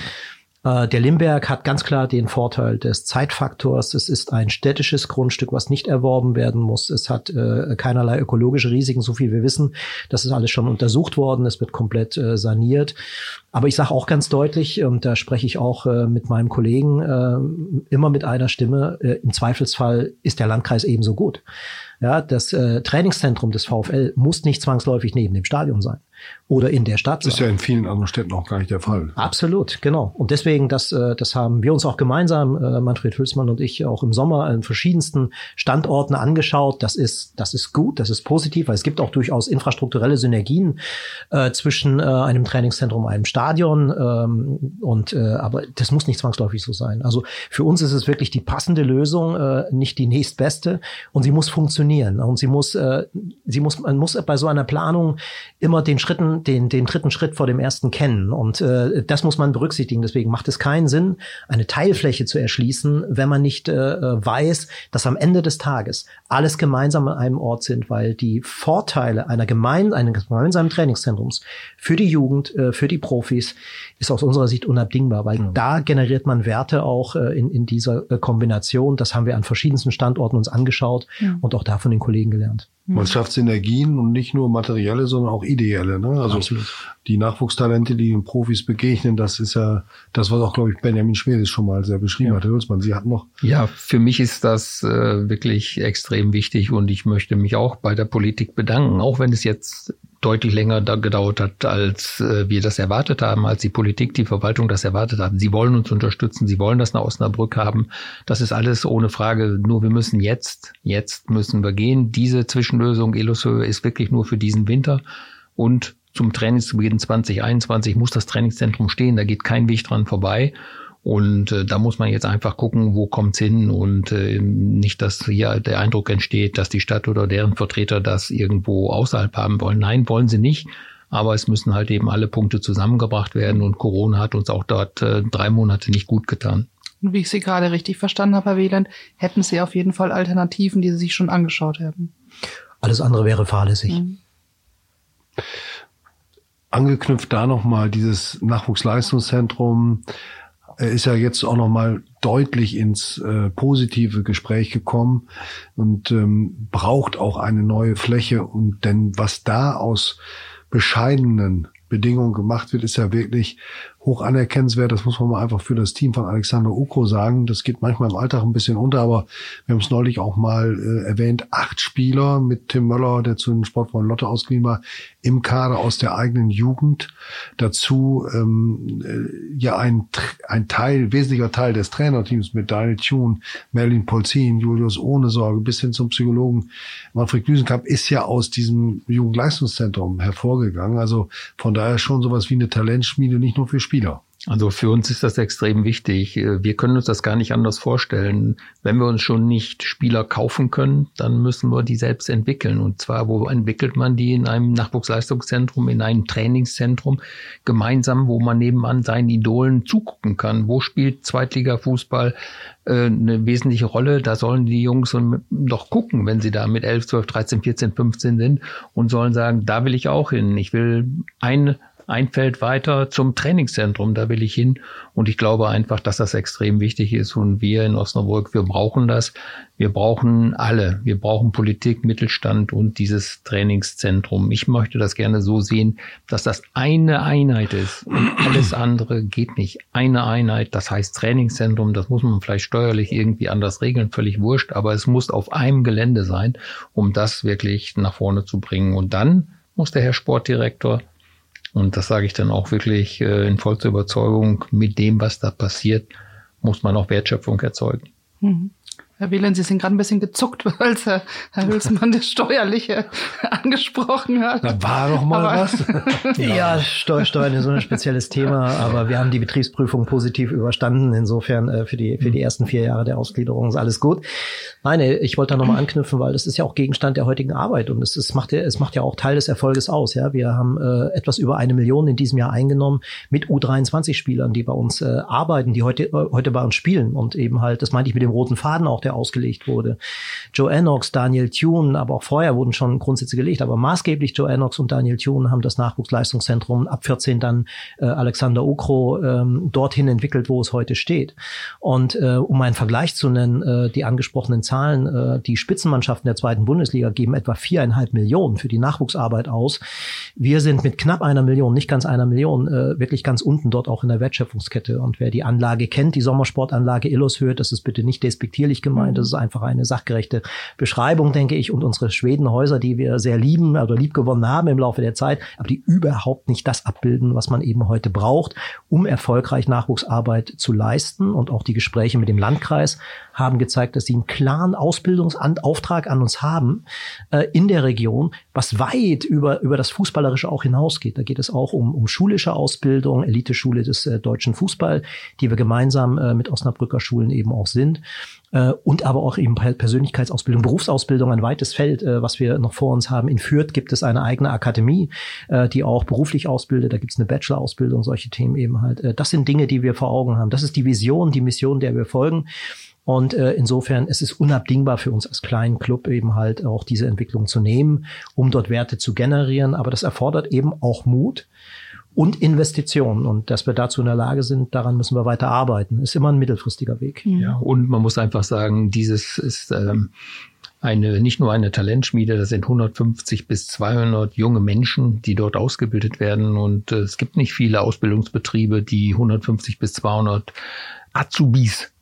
Der Limberg hat ganz klar den Vorteil des Zeitfaktors. Es ist ein städtisches Grundstück, was nicht erworben werden muss. Es hat äh, keinerlei ökologische Risiken, so viel wir wissen. Das ist alles schon untersucht worden. Es wird komplett äh, saniert. Aber ich sage auch ganz deutlich, und da spreche ich auch äh, mit meinem Kollegen äh, immer mit einer Stimme, äh, im Zweifelsfall ist der Landkreis ebenso gut. Ja, das äh, Trainingszentrum des VfL muss nicht zwangsläufig neben dem Stadion sein oder in der Stadt sein. Das ist ja in vielen anderen Städten auch gar nicht der Fall. Absolut, genau. Und deswegen, das, äh, das haben wir uns auch gemeinsam, äh, Manfred Hülsmann und ich, auch im Sommer an verschiedensten Standorten angeschaut. Das ist, das ist gut, das ist positiv, weil es gibt auch durchaus infrastrukturelle Synergien äh, zwischen äh, einem Trainingszentrum und einem Stadion. Ähm, und äh, aber das muss nicht zwangsläufig so sein. Also für uns ist es wirklich die passende Lösung, äh, nicht die nächstbeste, und sie muss funktionieren. Und sie muss, äh, sie muss, man muss bei so einer Planung immer den Schritten, den, den dritten Schritt vor dem ersten kennen. Und äh, das muss man berücksichtigen. Deswegen macht es keinen Sinn, eine Teilfläche zu erschließen, wenn man nicht äh, weiß, dass am Ende des Tages alles gemeinsam an einem Ort sind, weil die Vorteile einer gemein, eines gemeinsamen Trainingszentrums für die Jugend, äh, für die Profis ist aus unserer Sicht unabdingbar, weil mhm. da generiert man Werte auch äh, in, in dieser äh, Kombination. Das haben wir an verschiedensten Standorten uns angeschaut mhm. und auch da von den Kollegen gelernt. Man schafft Synergien und nicht nur materielle, sondern auch ideelle. Ne? Also Absolut. Die Nachwuchstalente, die den Profis begegnen, das ist ja das, was auch, glaube ich, Benjamin Schwedes schon mal sehr beschrieben ja. hat. Herr Hülsmann, Sie hatten noch... Ja, für mich ist das äh, wirklich extrem wichtig und ich möchte mich auch bei der Politik bedanken, auch wenn es jetzt deutlich länger da gedauert hat, als äh, wir das erwartet haben, als die Politik, die Verwaltung das erwartet haben. Sie wollen uns unterstützen, sie wollen das nach Osnabrück haben. Das ist alles ohne Frage. Nur wir müssen jetzt, jetzt müssen wir gehen. Diese Zwischenlösung Illushöhe ist wirklich nur für diesen Winter. Und zum Trainingsbeginn zwanzig einundzwanzig muss das Trainingszentrum stehen. Da geht kein Weg dran vorbei. Und äh, da muss man jetzt einfach gucken, wo kommt's hin und äh, nicht, dass hier der Eindruck entsteht, dass die Stadt oder deren Vertreter das irgendwo außerhalb haben wollen. Nein, wollen sie nicht. Aber es müssen halt eben alle Punkte zusammengebracht werden und Corona hat uns auch dort äh, drei Monate nicht gut getan. Und wie ich Sie gerade richtig verstanden habe, Herr Wieland, hätten Sie auf jeden Fall Alternativen, die Sie sich schon angeschaut haben. Alles andere wäre fahrlässig. Mhm. Angeknüpft da nochmal dieses Nachwuchsleistungszentrum. Er ist ja jetzt auch nochmal deutlich ins äh, positive Gespräch gekommen und ähm, braucht auch eine neue Fläche. Und denn was da aus bescheidenen Bedingungen gemacht wird, ist ja wirklich hoch anerkennenswert. Das muss man mal einfach für das Team von Alexander Ukro sagen. Das geht manchmal im Alltag ein bisschen unter, aber wir haben es neulich auch mal äh, erwähnt. Acht Spieler mit Tim Möller, der zu den Sportfreunden Lotte ausgeliehen war, im Kader aus der eigenen Jugend. Dazu ähm, äh, ja ein ein Teil, wesentlicher Teil des Trainerteams mit Daniel Thune, Merlin Polzin, Julius Ohnesorge bis hin zum Psychologen Manfred Lüsenkamp ist ja aus diesem Jugendleistungszentrum hervorgegangen. Also von daher schon sowas wie eine Talentschmiede, nicht nur für Spieler. Also für uns ist das extrem wichtig. Wir können uns das gar nicht anders vorstellen. Wenn wir uns schon nicht Spieler kaufen können, dann müssen wir die selbst entwickeln. Und zwar, wo entwickelt man die? In einem Nachwuchsleistungszentrum, in einem Trainingszentrum, gemeinsam, wo man nebenan seinen Idolen zugucken kann. Wo spielt Zweitliga-Fußball äh, eine wesentliche Rolle? Da sollen die Jungs doch gucken, wenn sie da mit elf, zwölf, dreizehn, vierzehn, fünfzehn sind und sollen sagen, da will ich auch hin. Ich will ein ein Feld weiter zum Trainingszentrum, da will ich hin. Und ich glaube einfach, dass das extrem wichtig ist. Und wir in Osnabrück, wir brauchen das. Wir brauchen alle. Wir brauchen Politik, Mittelstand und dieses Trainingszentrum. Ich möchte das gerne so sehen, dass das eine Einheit ist. Und alles andere geht nicht. Eine Einheit, das heißt Trainingszentrum, das muss man vielleicht steuerlich irgendwie anders regeln, völlig wurscht. Aber es muss auf einem Gelände sein, um das wirklich nach vorne zu bringen. Und dann muss der Herr Sportdirektor, und das sage ich dann auch wirklich äh, in vollster Überzeugung, mit dem, was da passiert, muss man auch Wertschöpfung erzeugen. Mhm. Herr Wieland, Sie sind gerade ein bisschen gezuckt, als Herr, Herr Hülsmann das Steuerliche angesprochen hat. Da war doch mal aber was. Ja, Steu Steuern ist so ein spezielles Thema, aber wir haben die Betriebsprüfung positiv überstanden. Insofern äh, für die für die ersten vier Jahre der Ausgliederung ist alles gut. Nein, ich wollte da nochmal anknüpfen, weil das ist ja auch Gegenstand der heutigen Arbeit und es, es macht ja es macht ja auch Teil des Erfolges aus. Ja, wir haben äh, etwas über eine Million in diesem Jahr eingenommen mit U dreiundzwanzig Spielern, die bei uns äh, arbeiten, die heute äh, heute bei uns spielen und eben halt, das meinte ich mit dem roten Faden auch, der ausgelegt wurde. Joe Ennox, Daniel Thune, aber auch vorher wurden schon Grundsätze gelegt, aber maßgeblich Joe Ennox und Daniel Thune haben das Nachwuchsleistungszentrum ab vierzehn dann äh, Alexander Ukro ähm, dorthin entwickelt, wo es heute steht. Und äh, um einen Vergleich zu nennen, äh, die angesprochenen Zahlen, äh, die Spitzenmannschaften der zweiten Bundesliga geben etwa viereinhalb Millionen für die Nachwuchsarbeit aus. Wir sind mit knapp einer Million, nicht ganz einer Million, äh, wirklich ganz unten dort auch in der Wertschöpfungskette. Und wer die Anlage kennt, die Sommersportanlage Illoshöhe, das ist bitte nicht despektierlich gemeint, das ist einfach eine sachgerechte Beschreibung, denke ich, und unsere Schwedenhäuser, die wir sehr lieben oder liebgewonnen haben im Laufe der Zeit, aber die überhaupt nicht das abbilden, was man eben heute braucht, um erfolgreich Nachwuchsarbeit zu leisten. Und auch die Gespräche mit dem Landkreis haben gezeigt, dass sie einen klaren Ausbildungsauftrag an uns haben äh, in der Region, was weit über über das Fußballerische auch hinausgeht. Da geht es auch um um schulische Ausbildung, Eliteschule des äh, deutschen Fußball, die wir gemeinsam äh, mit Osnabrücker Schulen eben auch sind. Äh, und aber auch eben Persönlichkeitsausbildung, Berufsausbildung, ein weites Feld, äh, was wir noch vor uns haben. In Fürth gibt es eine eigene Akademie, äh, die auch beruflich ausbildet. Da gibt es eine Bachelor-Ausbildung, solche Themen eben halt. Äh, das sind Dinge, die wir vor Augen haben. Das ist die Vision, die Mission, der wir folgen. Und äh, insofern es ist es unabdingbar für uns als kleinen Club eben halt auch diese Entwicklung zu nehmen, um dort Werte zu generieren. Aber das erfordert eben auch Mut und Investitionen. Und dass wir dazu in der Lage sind, daran müssen wir weiter arbeiten. Ist immer ein mittelfristiger Weg. Ja, und man muss einfach sagen, dieses ist ähm, eine nicht nur eine Talentschmiede, das sind hundertfünfzig bis zweihundert junge Menschen, die dort ausgebildet werden. Und äh, es gibt nicht viele Ausbildungsbetriebe, die hundertfünfzig bis zweihundert Azubis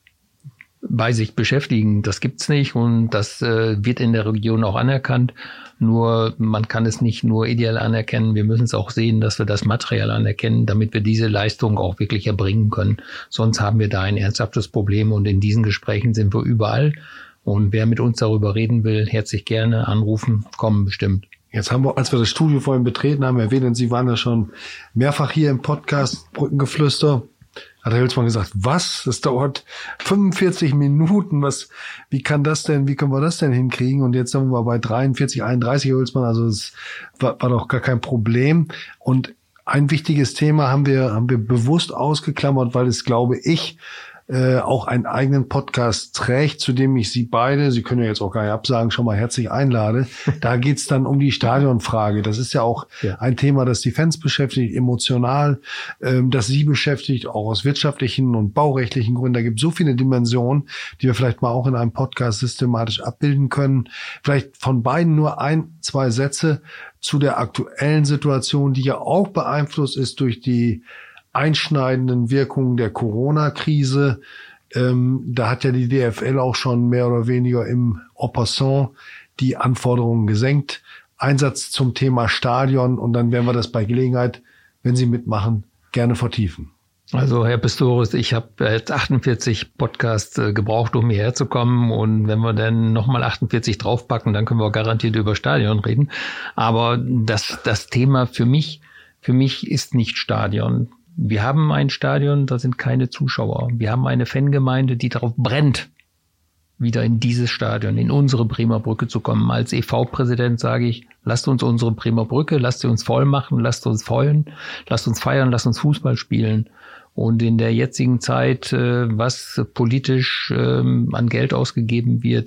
bei sich beschäftigen. Das gibt's nicht und das äh, wird in der Region auch anerkannt. Nur man kann es nicht nur ideell anerkennen, wir müssen es auch sehen, dass wir das materiell anerkennen, damit wir diese Leistung auch wirklich erbringen können. Sonst haben wir da ein ernsthaftes Problem und in diesen Gesprächen sind wir überall. Und wer mit uns darüber reden will, herzlich gerne anrufen, kommen bestimmt. Jetzt haben wir, als wir das Studio vorhin betreten haben, erwähnt, Sie waren ja schon mehrfach hier im Podcast Brückengeflüster. Hat Herr Hülsmann gesagt, was? Das dauert fünfundvierzig Minuten. Was, wie kann das denn, wie können wir das denn hinkriegen? Und jetzt sind wir bei dreiundvierzig, einunddreißig, Herr Hülsmann. Also es war, war doch gar kein Problem. Und ein wichtiges Thema haben wir, haben wir bewusst ausgeklammert, weil es, glaube ich, äh, auch einen eigenen Podcast trägt, zu dem ich Sie beide, Sie können ja jetzt auch gar nicht absagen, schon mal herzlich einlade. Da geht's dann um die Stadionfrage. Das ist ja auch ja. ein Thema, das die Fans beschäftigt, emotional, ähm, das Sie beschäftigt, auch aus wirtschaftlichen und baurechtlichen Gründen. Da gibt es so viele Dimensionen, die wir vielleicht mal auch in einem Podcast systematisch abbilden können. Vielleicht von beiden nur ein, zwei Sätze zu der aktuellen Situation, die ja auch beeinflusst ist durch die einschneidenden Wirkungen der Corona-Krise. Ähm, da hat ja die D F L auch schon mehr oder weniger im en passant die Anforderungen gesenkt. Einsatz zum Thema Stadion und dann werden wir das bei Gelegenheit, wenn Sie mitmachen, gerne vertiefen. Also Herr Pistorius, ich habe jetzt achtundvierzig Podcasts äh, gebraucht, um hierher zu kommen und wenn wir dann nochmal achtundvierzig draufpacken, dann können wir garantiert über Stadion reden. Aber das, das Thema für mich, für mich ist nicht Stadion. Wir haben ein Stadion, da sind keine Zuschauer. Wir haben eine Fangemeinde, die darauf brennt, wieder in dieses Stadion, in unsere Bremer Brücke zu kommen. Als E V-Präsident sage ich, lasst uns unsere Bremer Brücke, lasst sie uns voll machen, lasst uns feuern, lasst uns feiern, lasst uns Fußball spielen. Und in der jetzigen Zeit, was politisch an Geld ausgegeben wird,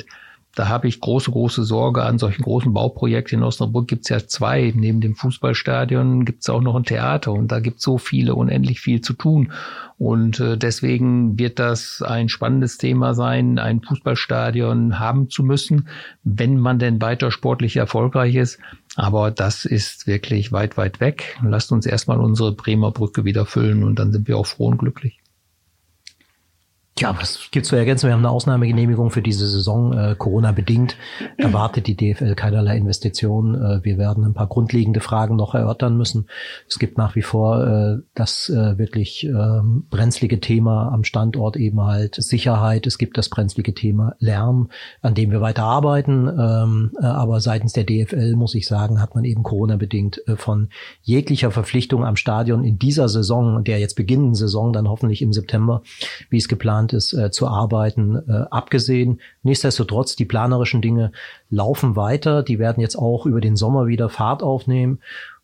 Da habe ich große, große Sorge an solchen großen Bauprojekten. In Osnabrück gibt es ja zwei. Neben dem Fußballstadion gibt es auch noch ein Theater. Und da gibt es so viele, unendlich viel zu tun. Und äh, deswegen wird das ein spannendes Thema sein, ein Fußballstadion haben zu müssen, wenn man denn weiter sportlich erfolgreich ist. Aber das ist wirklich weit, weit weg. Lasst uns erstmal unsere Bremer Brücke wieder füllen und dann sind wir auch froh und glücklich. Ja, was gibt's zu ergänzen? Wir haben eine Ausnahmegenehmigung für diese Saison. Äh, Corona-bedingt erwartet die D F L keinerlei Investitionen. Äh, wir werden ein paar grundlegende Fragen noch erörtern müssen. Es gibt nach wie vor äh, das äh, wirklich äh, brenzlige Thema am Standort eben halt Sicherheit. Es gibt das brenzlige Thema Lärm, an dem wir weiter arbeiten. Ähm, äh, aber seitens der D F L, muss ich sagen, hat man eben Corona-bedingt äh, von jeglicher Verpflichtung am Stadion in dieser Saison, der jetzt beginnenden Saison, dann hoffentlich im September, wie es geplant ist, äh, zu arbeiten, äh, abgesehen. Nichtsdestotrotz, die planerischen Dinge laufen weiter. Die werden jetzt auch über den Sommer wieder Fahrt aufnehmen.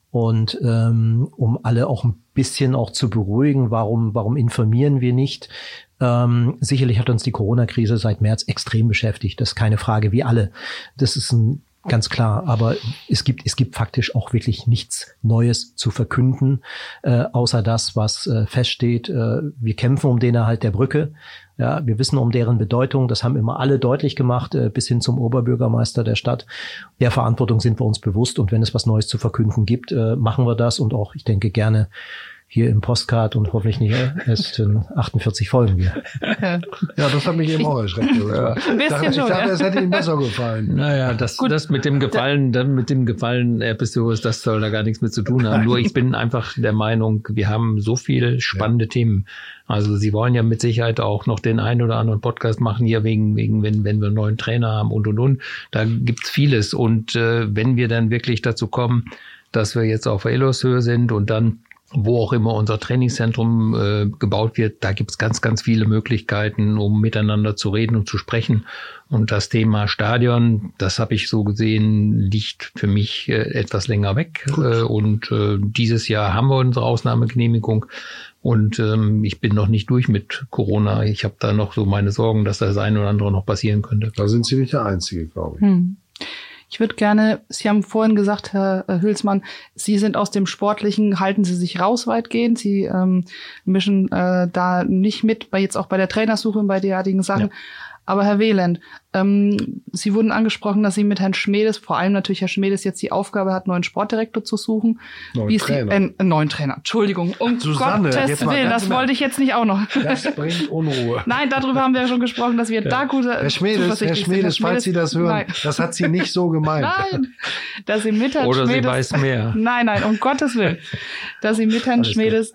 Und ähm, um alle auch ein bisschen auch zu beruhigen, warum, warum informieren wir nicht? Ähm, sicherlich hat uns die Corona-Krise seit März extrem beschäftigt. Das ist keine Frage, wie alle. Das ist ein Ganz klar, aber es gibt es gibt faktisch auch wirklich nichts Neues zu verkünden, äh, außer das, was äh, feststeht. Äh, wir kämpfen um den Erhalt der Brücke. Ja, wir wissen um deren Bedeutung. Das haben immer alle deutlich gemacht, äh, bis hin zum Oberbürgermeister der Stadt. Der Verantwortung sind wir uns bewusst. Und wenn es was Neues zu verkünden gibt, äh, machen wir das. Und auch, ich denke, gerne hier im Postcard und hoffentlich nicht erst in achtundvierzig Folgen wieder. Ja, das hat mich eben auch erschreckt. Ja. Ich dachte, ich dachte, es hätte Ihnen besser gefallen. Naja, das, das mit dem Gefallen, dann mit dem Gefallen Episode, das soll da gar nichts mit zu tun haben. Nur ich bin einfach der Meinung, wir haben so viel spannende ja. Themen. Also Sie wollen ja mit Sicherheit auch noch den einen oder anderen Podcast machen hier wegen, wegen, wenn, wenn wir einen neuen Trainer haben und, und, und. Da gibt's vieles. Und äh, wenn wir dann wirklich dazu kommen, dass wir jetzt auf Elos-Höhe sind und dann wo auch immer unser Trainingszentrum äh, gebaut wird, da gibt's ganz, ganz viele Möglichkeiten, um miteinander zu reden und zu sprechen. Und das Thema Stadion, das habe ich so gesehen, liegt für mich äh, etwas länger weg. Äh, und äh, dieses Jahr haben wir unsere Ausnahmegenehmigung. Und ähm, ich bin noch nicht durch mit Corona. Ich habe da noch so meine Sorgen, dass das eine oder andere noch passieren könnte. Da sind Sie nicht der Einzige, glaube ich. Hm. Ich würde gerne, Sie haben vorhin gesagt, Herr Hülsmann, Sie sind aus dem Sportlichen, halten Sie sich raus weitgehend. Sie ähm, mischen äh, da nicht mit, bei jetzt auch bei der Trainersuche und bei derartigen Sachen. Ja. Aber Herr Wieland, ähm, Sie wurden angesprochen, dass Sie mit Herrn Schmedes, vor allem natürlich Herr Schmedes, jetzt die Aufgabe hat, neuen Sportdirektor zu suchen. Neuen Wie Trainer. Sie, äh, neuen Trainer, Entschuldigung, um Susanne, Gottes Willen, das wollte ich jetzt nicht auch noch. Das bringt Unruhe. Nein, darüber haben wir ja schon gesprochen, dass wir ja. da gute Herr Schmedes, Herr Schmedes, falls Sie das hören, nein. Das hat sie nicht so gemeint. Nein, dass Sie mit Herrn Oder Schmedes... sie weiß mehr. Nein, nein, um Gottes Willen. Dass Sie mit Herrn Alles Schmedes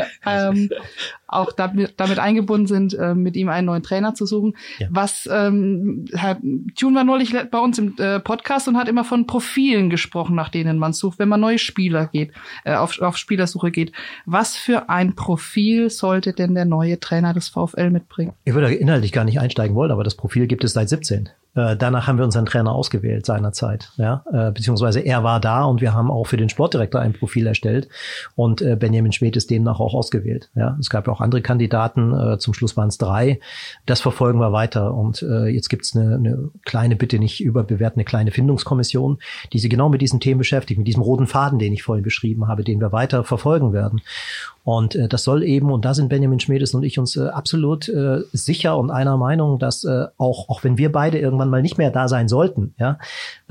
ähm, auch damit, damit eingebunden sind, äh, mit ihm einen neuen Trainer zu suchen. Ja. Was ähm, Herr Thun war neulich bei uns im äh, Podcast und hat immer von Profilen gesprochen, nach denen man sucht, wenn man neue Spieler geht, äh, auf, auf Spielersuche geht. Was für ein Profil sollte denn der neue Trainer des VfL mitbringen? Ich würde inhaltlich gar nicht einsteigen wollen, aber das Profil gibt es seit siebzehn. Äh, danach haben wir unseren Trainer ausgewählt seinerzeit, ja, äh, beziehungsweise er war da und wir haben auch für den Sportdirektor ein Profil erstellt und äh, Benjamin Schmed ist demnach auch ausgewählt. Ja, es gab ja auch andere Kandidaten, äh, zum Schluss waren es drei. Das verfolgen wir weiter und äh, jetzt gibt's eine, eine kleine, bitte nicht überbewerten, eine kleine Findungskommission, die sich genau mit diesen Themen beschäftigt, mit diesem roten Faden, den ich vorhin beschrieben habe, den wir weiter verfolgen werden. Und äh, das soll eben, und da sind Benjamin Schmedes und ich uns äh, absolut äh, sicher und einer Meinung, dass äh, auch auch wenn wir beide irgendwann mal nicht mehr da sein sollten, ja,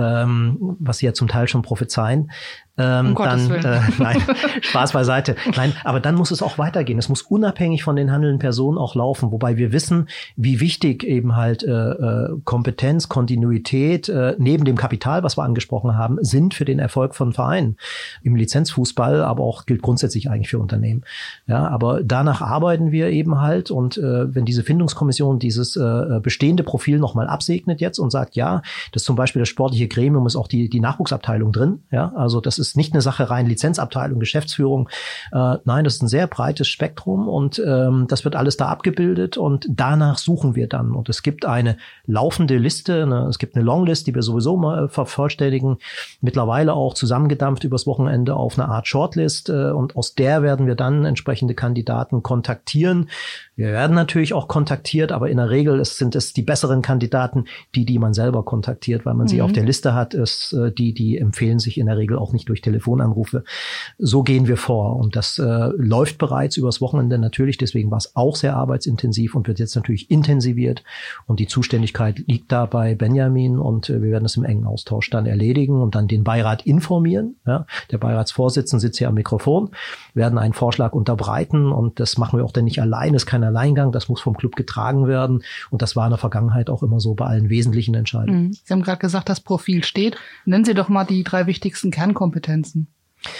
ähm, was sie ja zum Teil schon prophezeien, ähm, um dann äh, nein, Spaß beiseite. Nein, aber dann muss es auch weitergehen. Es muss unabhängig von den handelnden Personen auch laufen, wobei wir wissen, wie wichtig eben halt äh, Kompetenz, Kontinuität äh, neben dem Kapital, was wir angesprochen haben, sind für den Erfolg von Vereinen im Lizenzfußball, aber auch gilt grundsätzlich eigentlich für Unternehmen. Ja, aber danach arbeiten wir eben halt und äh, wenn diese Findungskommission dieses äh, bestehende Profil nochmal absegnet jetzt und sagt, ja, das ist zum Beispiel das sportliche Gremium, ist auch die die Nachwuchsabteilung drin, ja, also das ist ist nicht eine Sache rein Lizenzabteilung, Geschäftsführung. Äh, nein, das ist ein sehr breites Spektrum und ähm, das wird alles da abgebildet und danach suchen wir dann. Und es gibt eine laufende Liste, eine, es gibt eine Longlist, die wir sowieso mal vervollständigen, mittlerweile auch zusammengedampft übers Wochenende auf eine Art Shortlist äh, und aus der werden wir dann entsprechende Kandidaten kontaktieren. Wir werden natürlich auch kontaktiert, aber in der Regel ist, sind es die besseren Kandidaten, die, die man selber kontaktiert, weil man mhm. sie auf der Liste hat. Ist, äh, die, die empfehlen sich in der Regel auch nicht durch Telefonanrufe. So gehen wir vor. Und das äh, läuft bereits übers Wochenende natürlich. Deswegen war es auch sehr arbeitsintensiv und wird jetzt natürlich intensiviert. Und die Zuständigkeit liegt da bei Benjamin und äh, wir werden es im engen Austausch dann erledigen und dann den Beirat informieren. Ja, der Beiratsvorsitzende sitzt hier am Mikrofon, werden einen Vorschlag unterbreiten und das machen wir auch dann nicht allein. Es ist kein Alleingang, das muss vom Club getragen werden und das war in der Vergangenheit auch immer so bei allen wesentlichen Entscheidungen. Sie haben gerade gesagt, das Profil steht. Nennen Sie doch mal die drei wichtigsten Kernkompetenzen.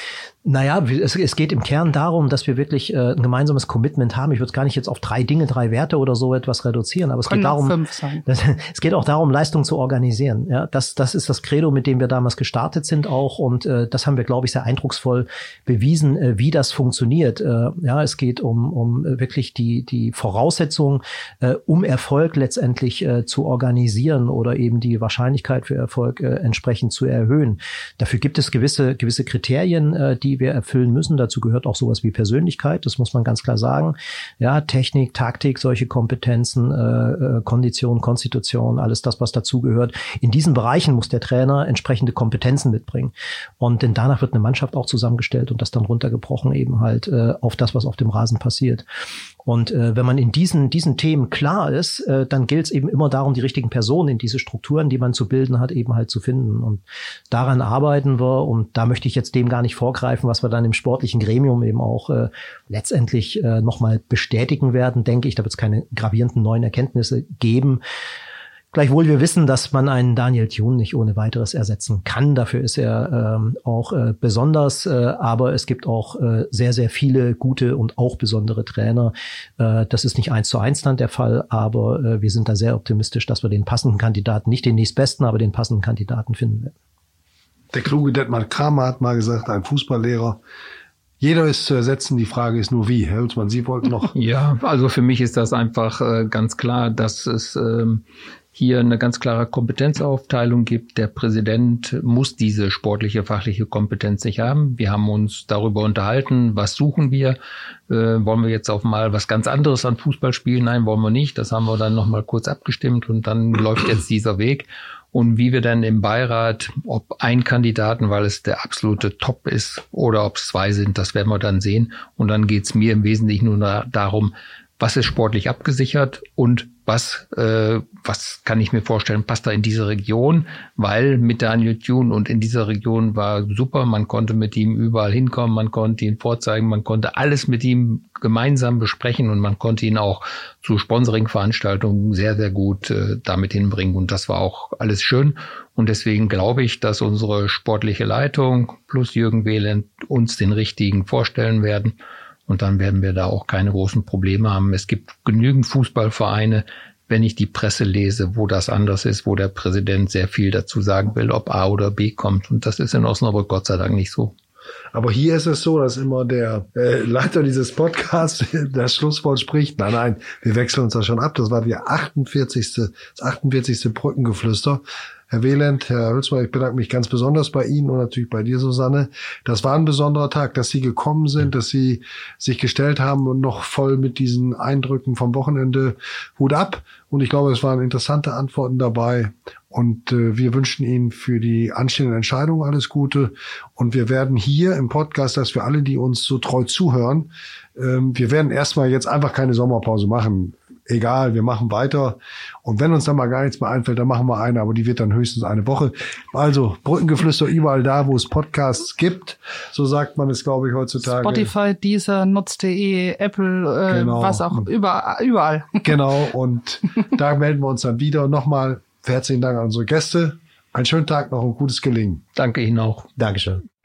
Naja, es, es geht im Kern darum, dass wir wirklich äh, ein gemeinsames Commitment haben. Ich würde es gar nicht jetzt auf drei Dinge, drei Werte oder so etwas reduzieren, aber es Können geht darum, fünf sein. Das, es geht auch darum, Leistung zu organisieren. Ja, das, das ist das Credo, mit dem wir damals gestartet sind auch und äh, das haben wir, glaube ich, sehr eindrucksvoll bewiesen, äh, wie das funktioniert. Äh, ja, es geht um, um wirklich die, die Voraussetzungen, äh, um Erfolg letztendlich äh, zu organisieren oder eben die Wahrscheinlichkeit für Erfolg äh, entsprechend zu erhöhen. Dafür gibt es gewisse, gewisse Kriterien, äh, die wir erfüllen müssen. Dazu gehört auch sowas wie Persönlichkeit, das muss man ganz klar sagen. Ja, Technik, Taktik, solche Kompetenzen, äh, Kondition, Konstitution, alles das, was dazugehört. In diesen Bereichen muss der Trainer entsprechende Kompetenzen mitbringen. Und denn danach wird eine Mannschaft auch zusammengestellt und das dann runtergebrochen eben halt äh, auf das, was auf dem Rasen passiert. Und äh, wenn man in diesen diesen Themen klar ist, äh, dann gilt es eben immer darum, die richtigen Personen in diese Strukturen, die man zu bilden hat, eben halt zu finden. Und daran arbeiten wir. Und da möchte ich jetzt dem gar nicht vorgreifen, was wir dann im sportlichen Gremium eben auch äh, letztendlich äh, nochmal bestätigen werden, denke ich. Da wird es keine gravierenden neuen Erkenntnisse geben. Gleichwohl wir wissen, dass man einen Daniel Thune nicht ohne weiteres ersetzen kann. Dafür ist er ähm, auch äh, besonders. Äh, aber es gibt auch äh, sehr, sehr viele gute und auch besondere Trainer. Äh, das ist nicht eins zu eins dann der Fall. Aber äh, wir sind da sehr optimistisch, dass wir den passenden Kandidaten, nicht den nächstbesten, aber den passenden Kandidaten finden werden. Der kluge Detmar Kramer hat mal gesagt, ein Fußballlehrer, jeder ist zu ersetzen, die Frage ist nur wie. Herr Hülsmann, Sie wollten noch... Ja, also für mich ist das einfach äh, ganz klar, dass es ähm, hier eine ganz klare Kompetenzaufteilung gibt. Der Präsident muss diese sportliche, fachliche Kompetenz nicht haben. Wir haben uns darüber unterhalten, was suchen wir. Äh, wollen wir jetzt auch mal was ganz anderes an Fußball spielen? Nein, wollen wir nicht. Das haben wir dann nochmal kurz abgestimmt und dann läuft jetzt dieser Weg. Und wie wir dann im Beirat, ob ein Kandidaten, weil es der absolute Top ist, oder ob es zwei sind, das werden wir dann sehen. Und dann geht's mir im Wesentlichen nur da, darum, was ist sportlich abgesichert und was äh, was kann ich mir vorstellen, passt da in diese Region, weil mit Daniel Thune und in dieser Region war super, man konnte mit ihm überall hinkommen, man konnte ihn vorzeigen, man konnte alles mit ihm gemeinsam besprechen und man konnte ihn auch zu Sponsoring-Veranstaltungen sehr, sehr gut äh, damit hinbringen und das war auch alles schön und deswegen glaube ich, dass unsere sportliche Leitung plus Jürgen Wehland uns den richtigen vorstellen werden. Und dann werden wir da auch keine großen Probleme haben. Es gibt genügend Fußballvereine, wenn ich die Presse lese, wo das anders ist, wo der Präsident sehr viel dazu sagen will, ob A oder B kommt. Und das ist in Osnabrück Gott sei Dank nicht so. Aber hier ist es so, dass immer der äh, Leiter dieses Podcasts das Schlusswort spricht. Nein, nein, wir wechseln uns da schon ab. Das war die achtundvierzigste das achtundvierzigste Brückengeflüster. Herr Wehland, Herr Hülsmann, ich bedanke mich ganz besonders bei Ihnen und natürlich bei dir, Susanne. Das war ein besonderer Tag, dass Sie gekommen sind, dass Sie sich gestellt haben und noch voll mit diesen Eindrücken vom Wochenende. Hut ab. Und ich glaube, es waren interessante Antworten dabei. Und äh, wir wünschen Ihnen für die anstehenden Entscheidungen alles Gute. Und wir werden hier im Podcast, dass wir alle, die uns so treu zuhören, ähm, wir werden erstmal jetzt einfach keine Sommerpause machen. Egal, wir machen weiter. Und wenn uns dann mal gar nichts mehr einfällt, dann machen wir eine, aber die wird dann höchstens eine Woche. Also Brückengeflüster überall da, wo es Podcasts gibt. So sagt man es, glaube ich, heutzutage. Spotify, Deezer, Nutz.de, Apple, äh, genau. Was auch, überall. überall. Genau, und da melden wir uns dann wieder. Nochmal herzlichen Dank an unsere Gäste. Einen schönen Tag noch und gutes Gelingen. Danke Ihnen auch. Dankeschön.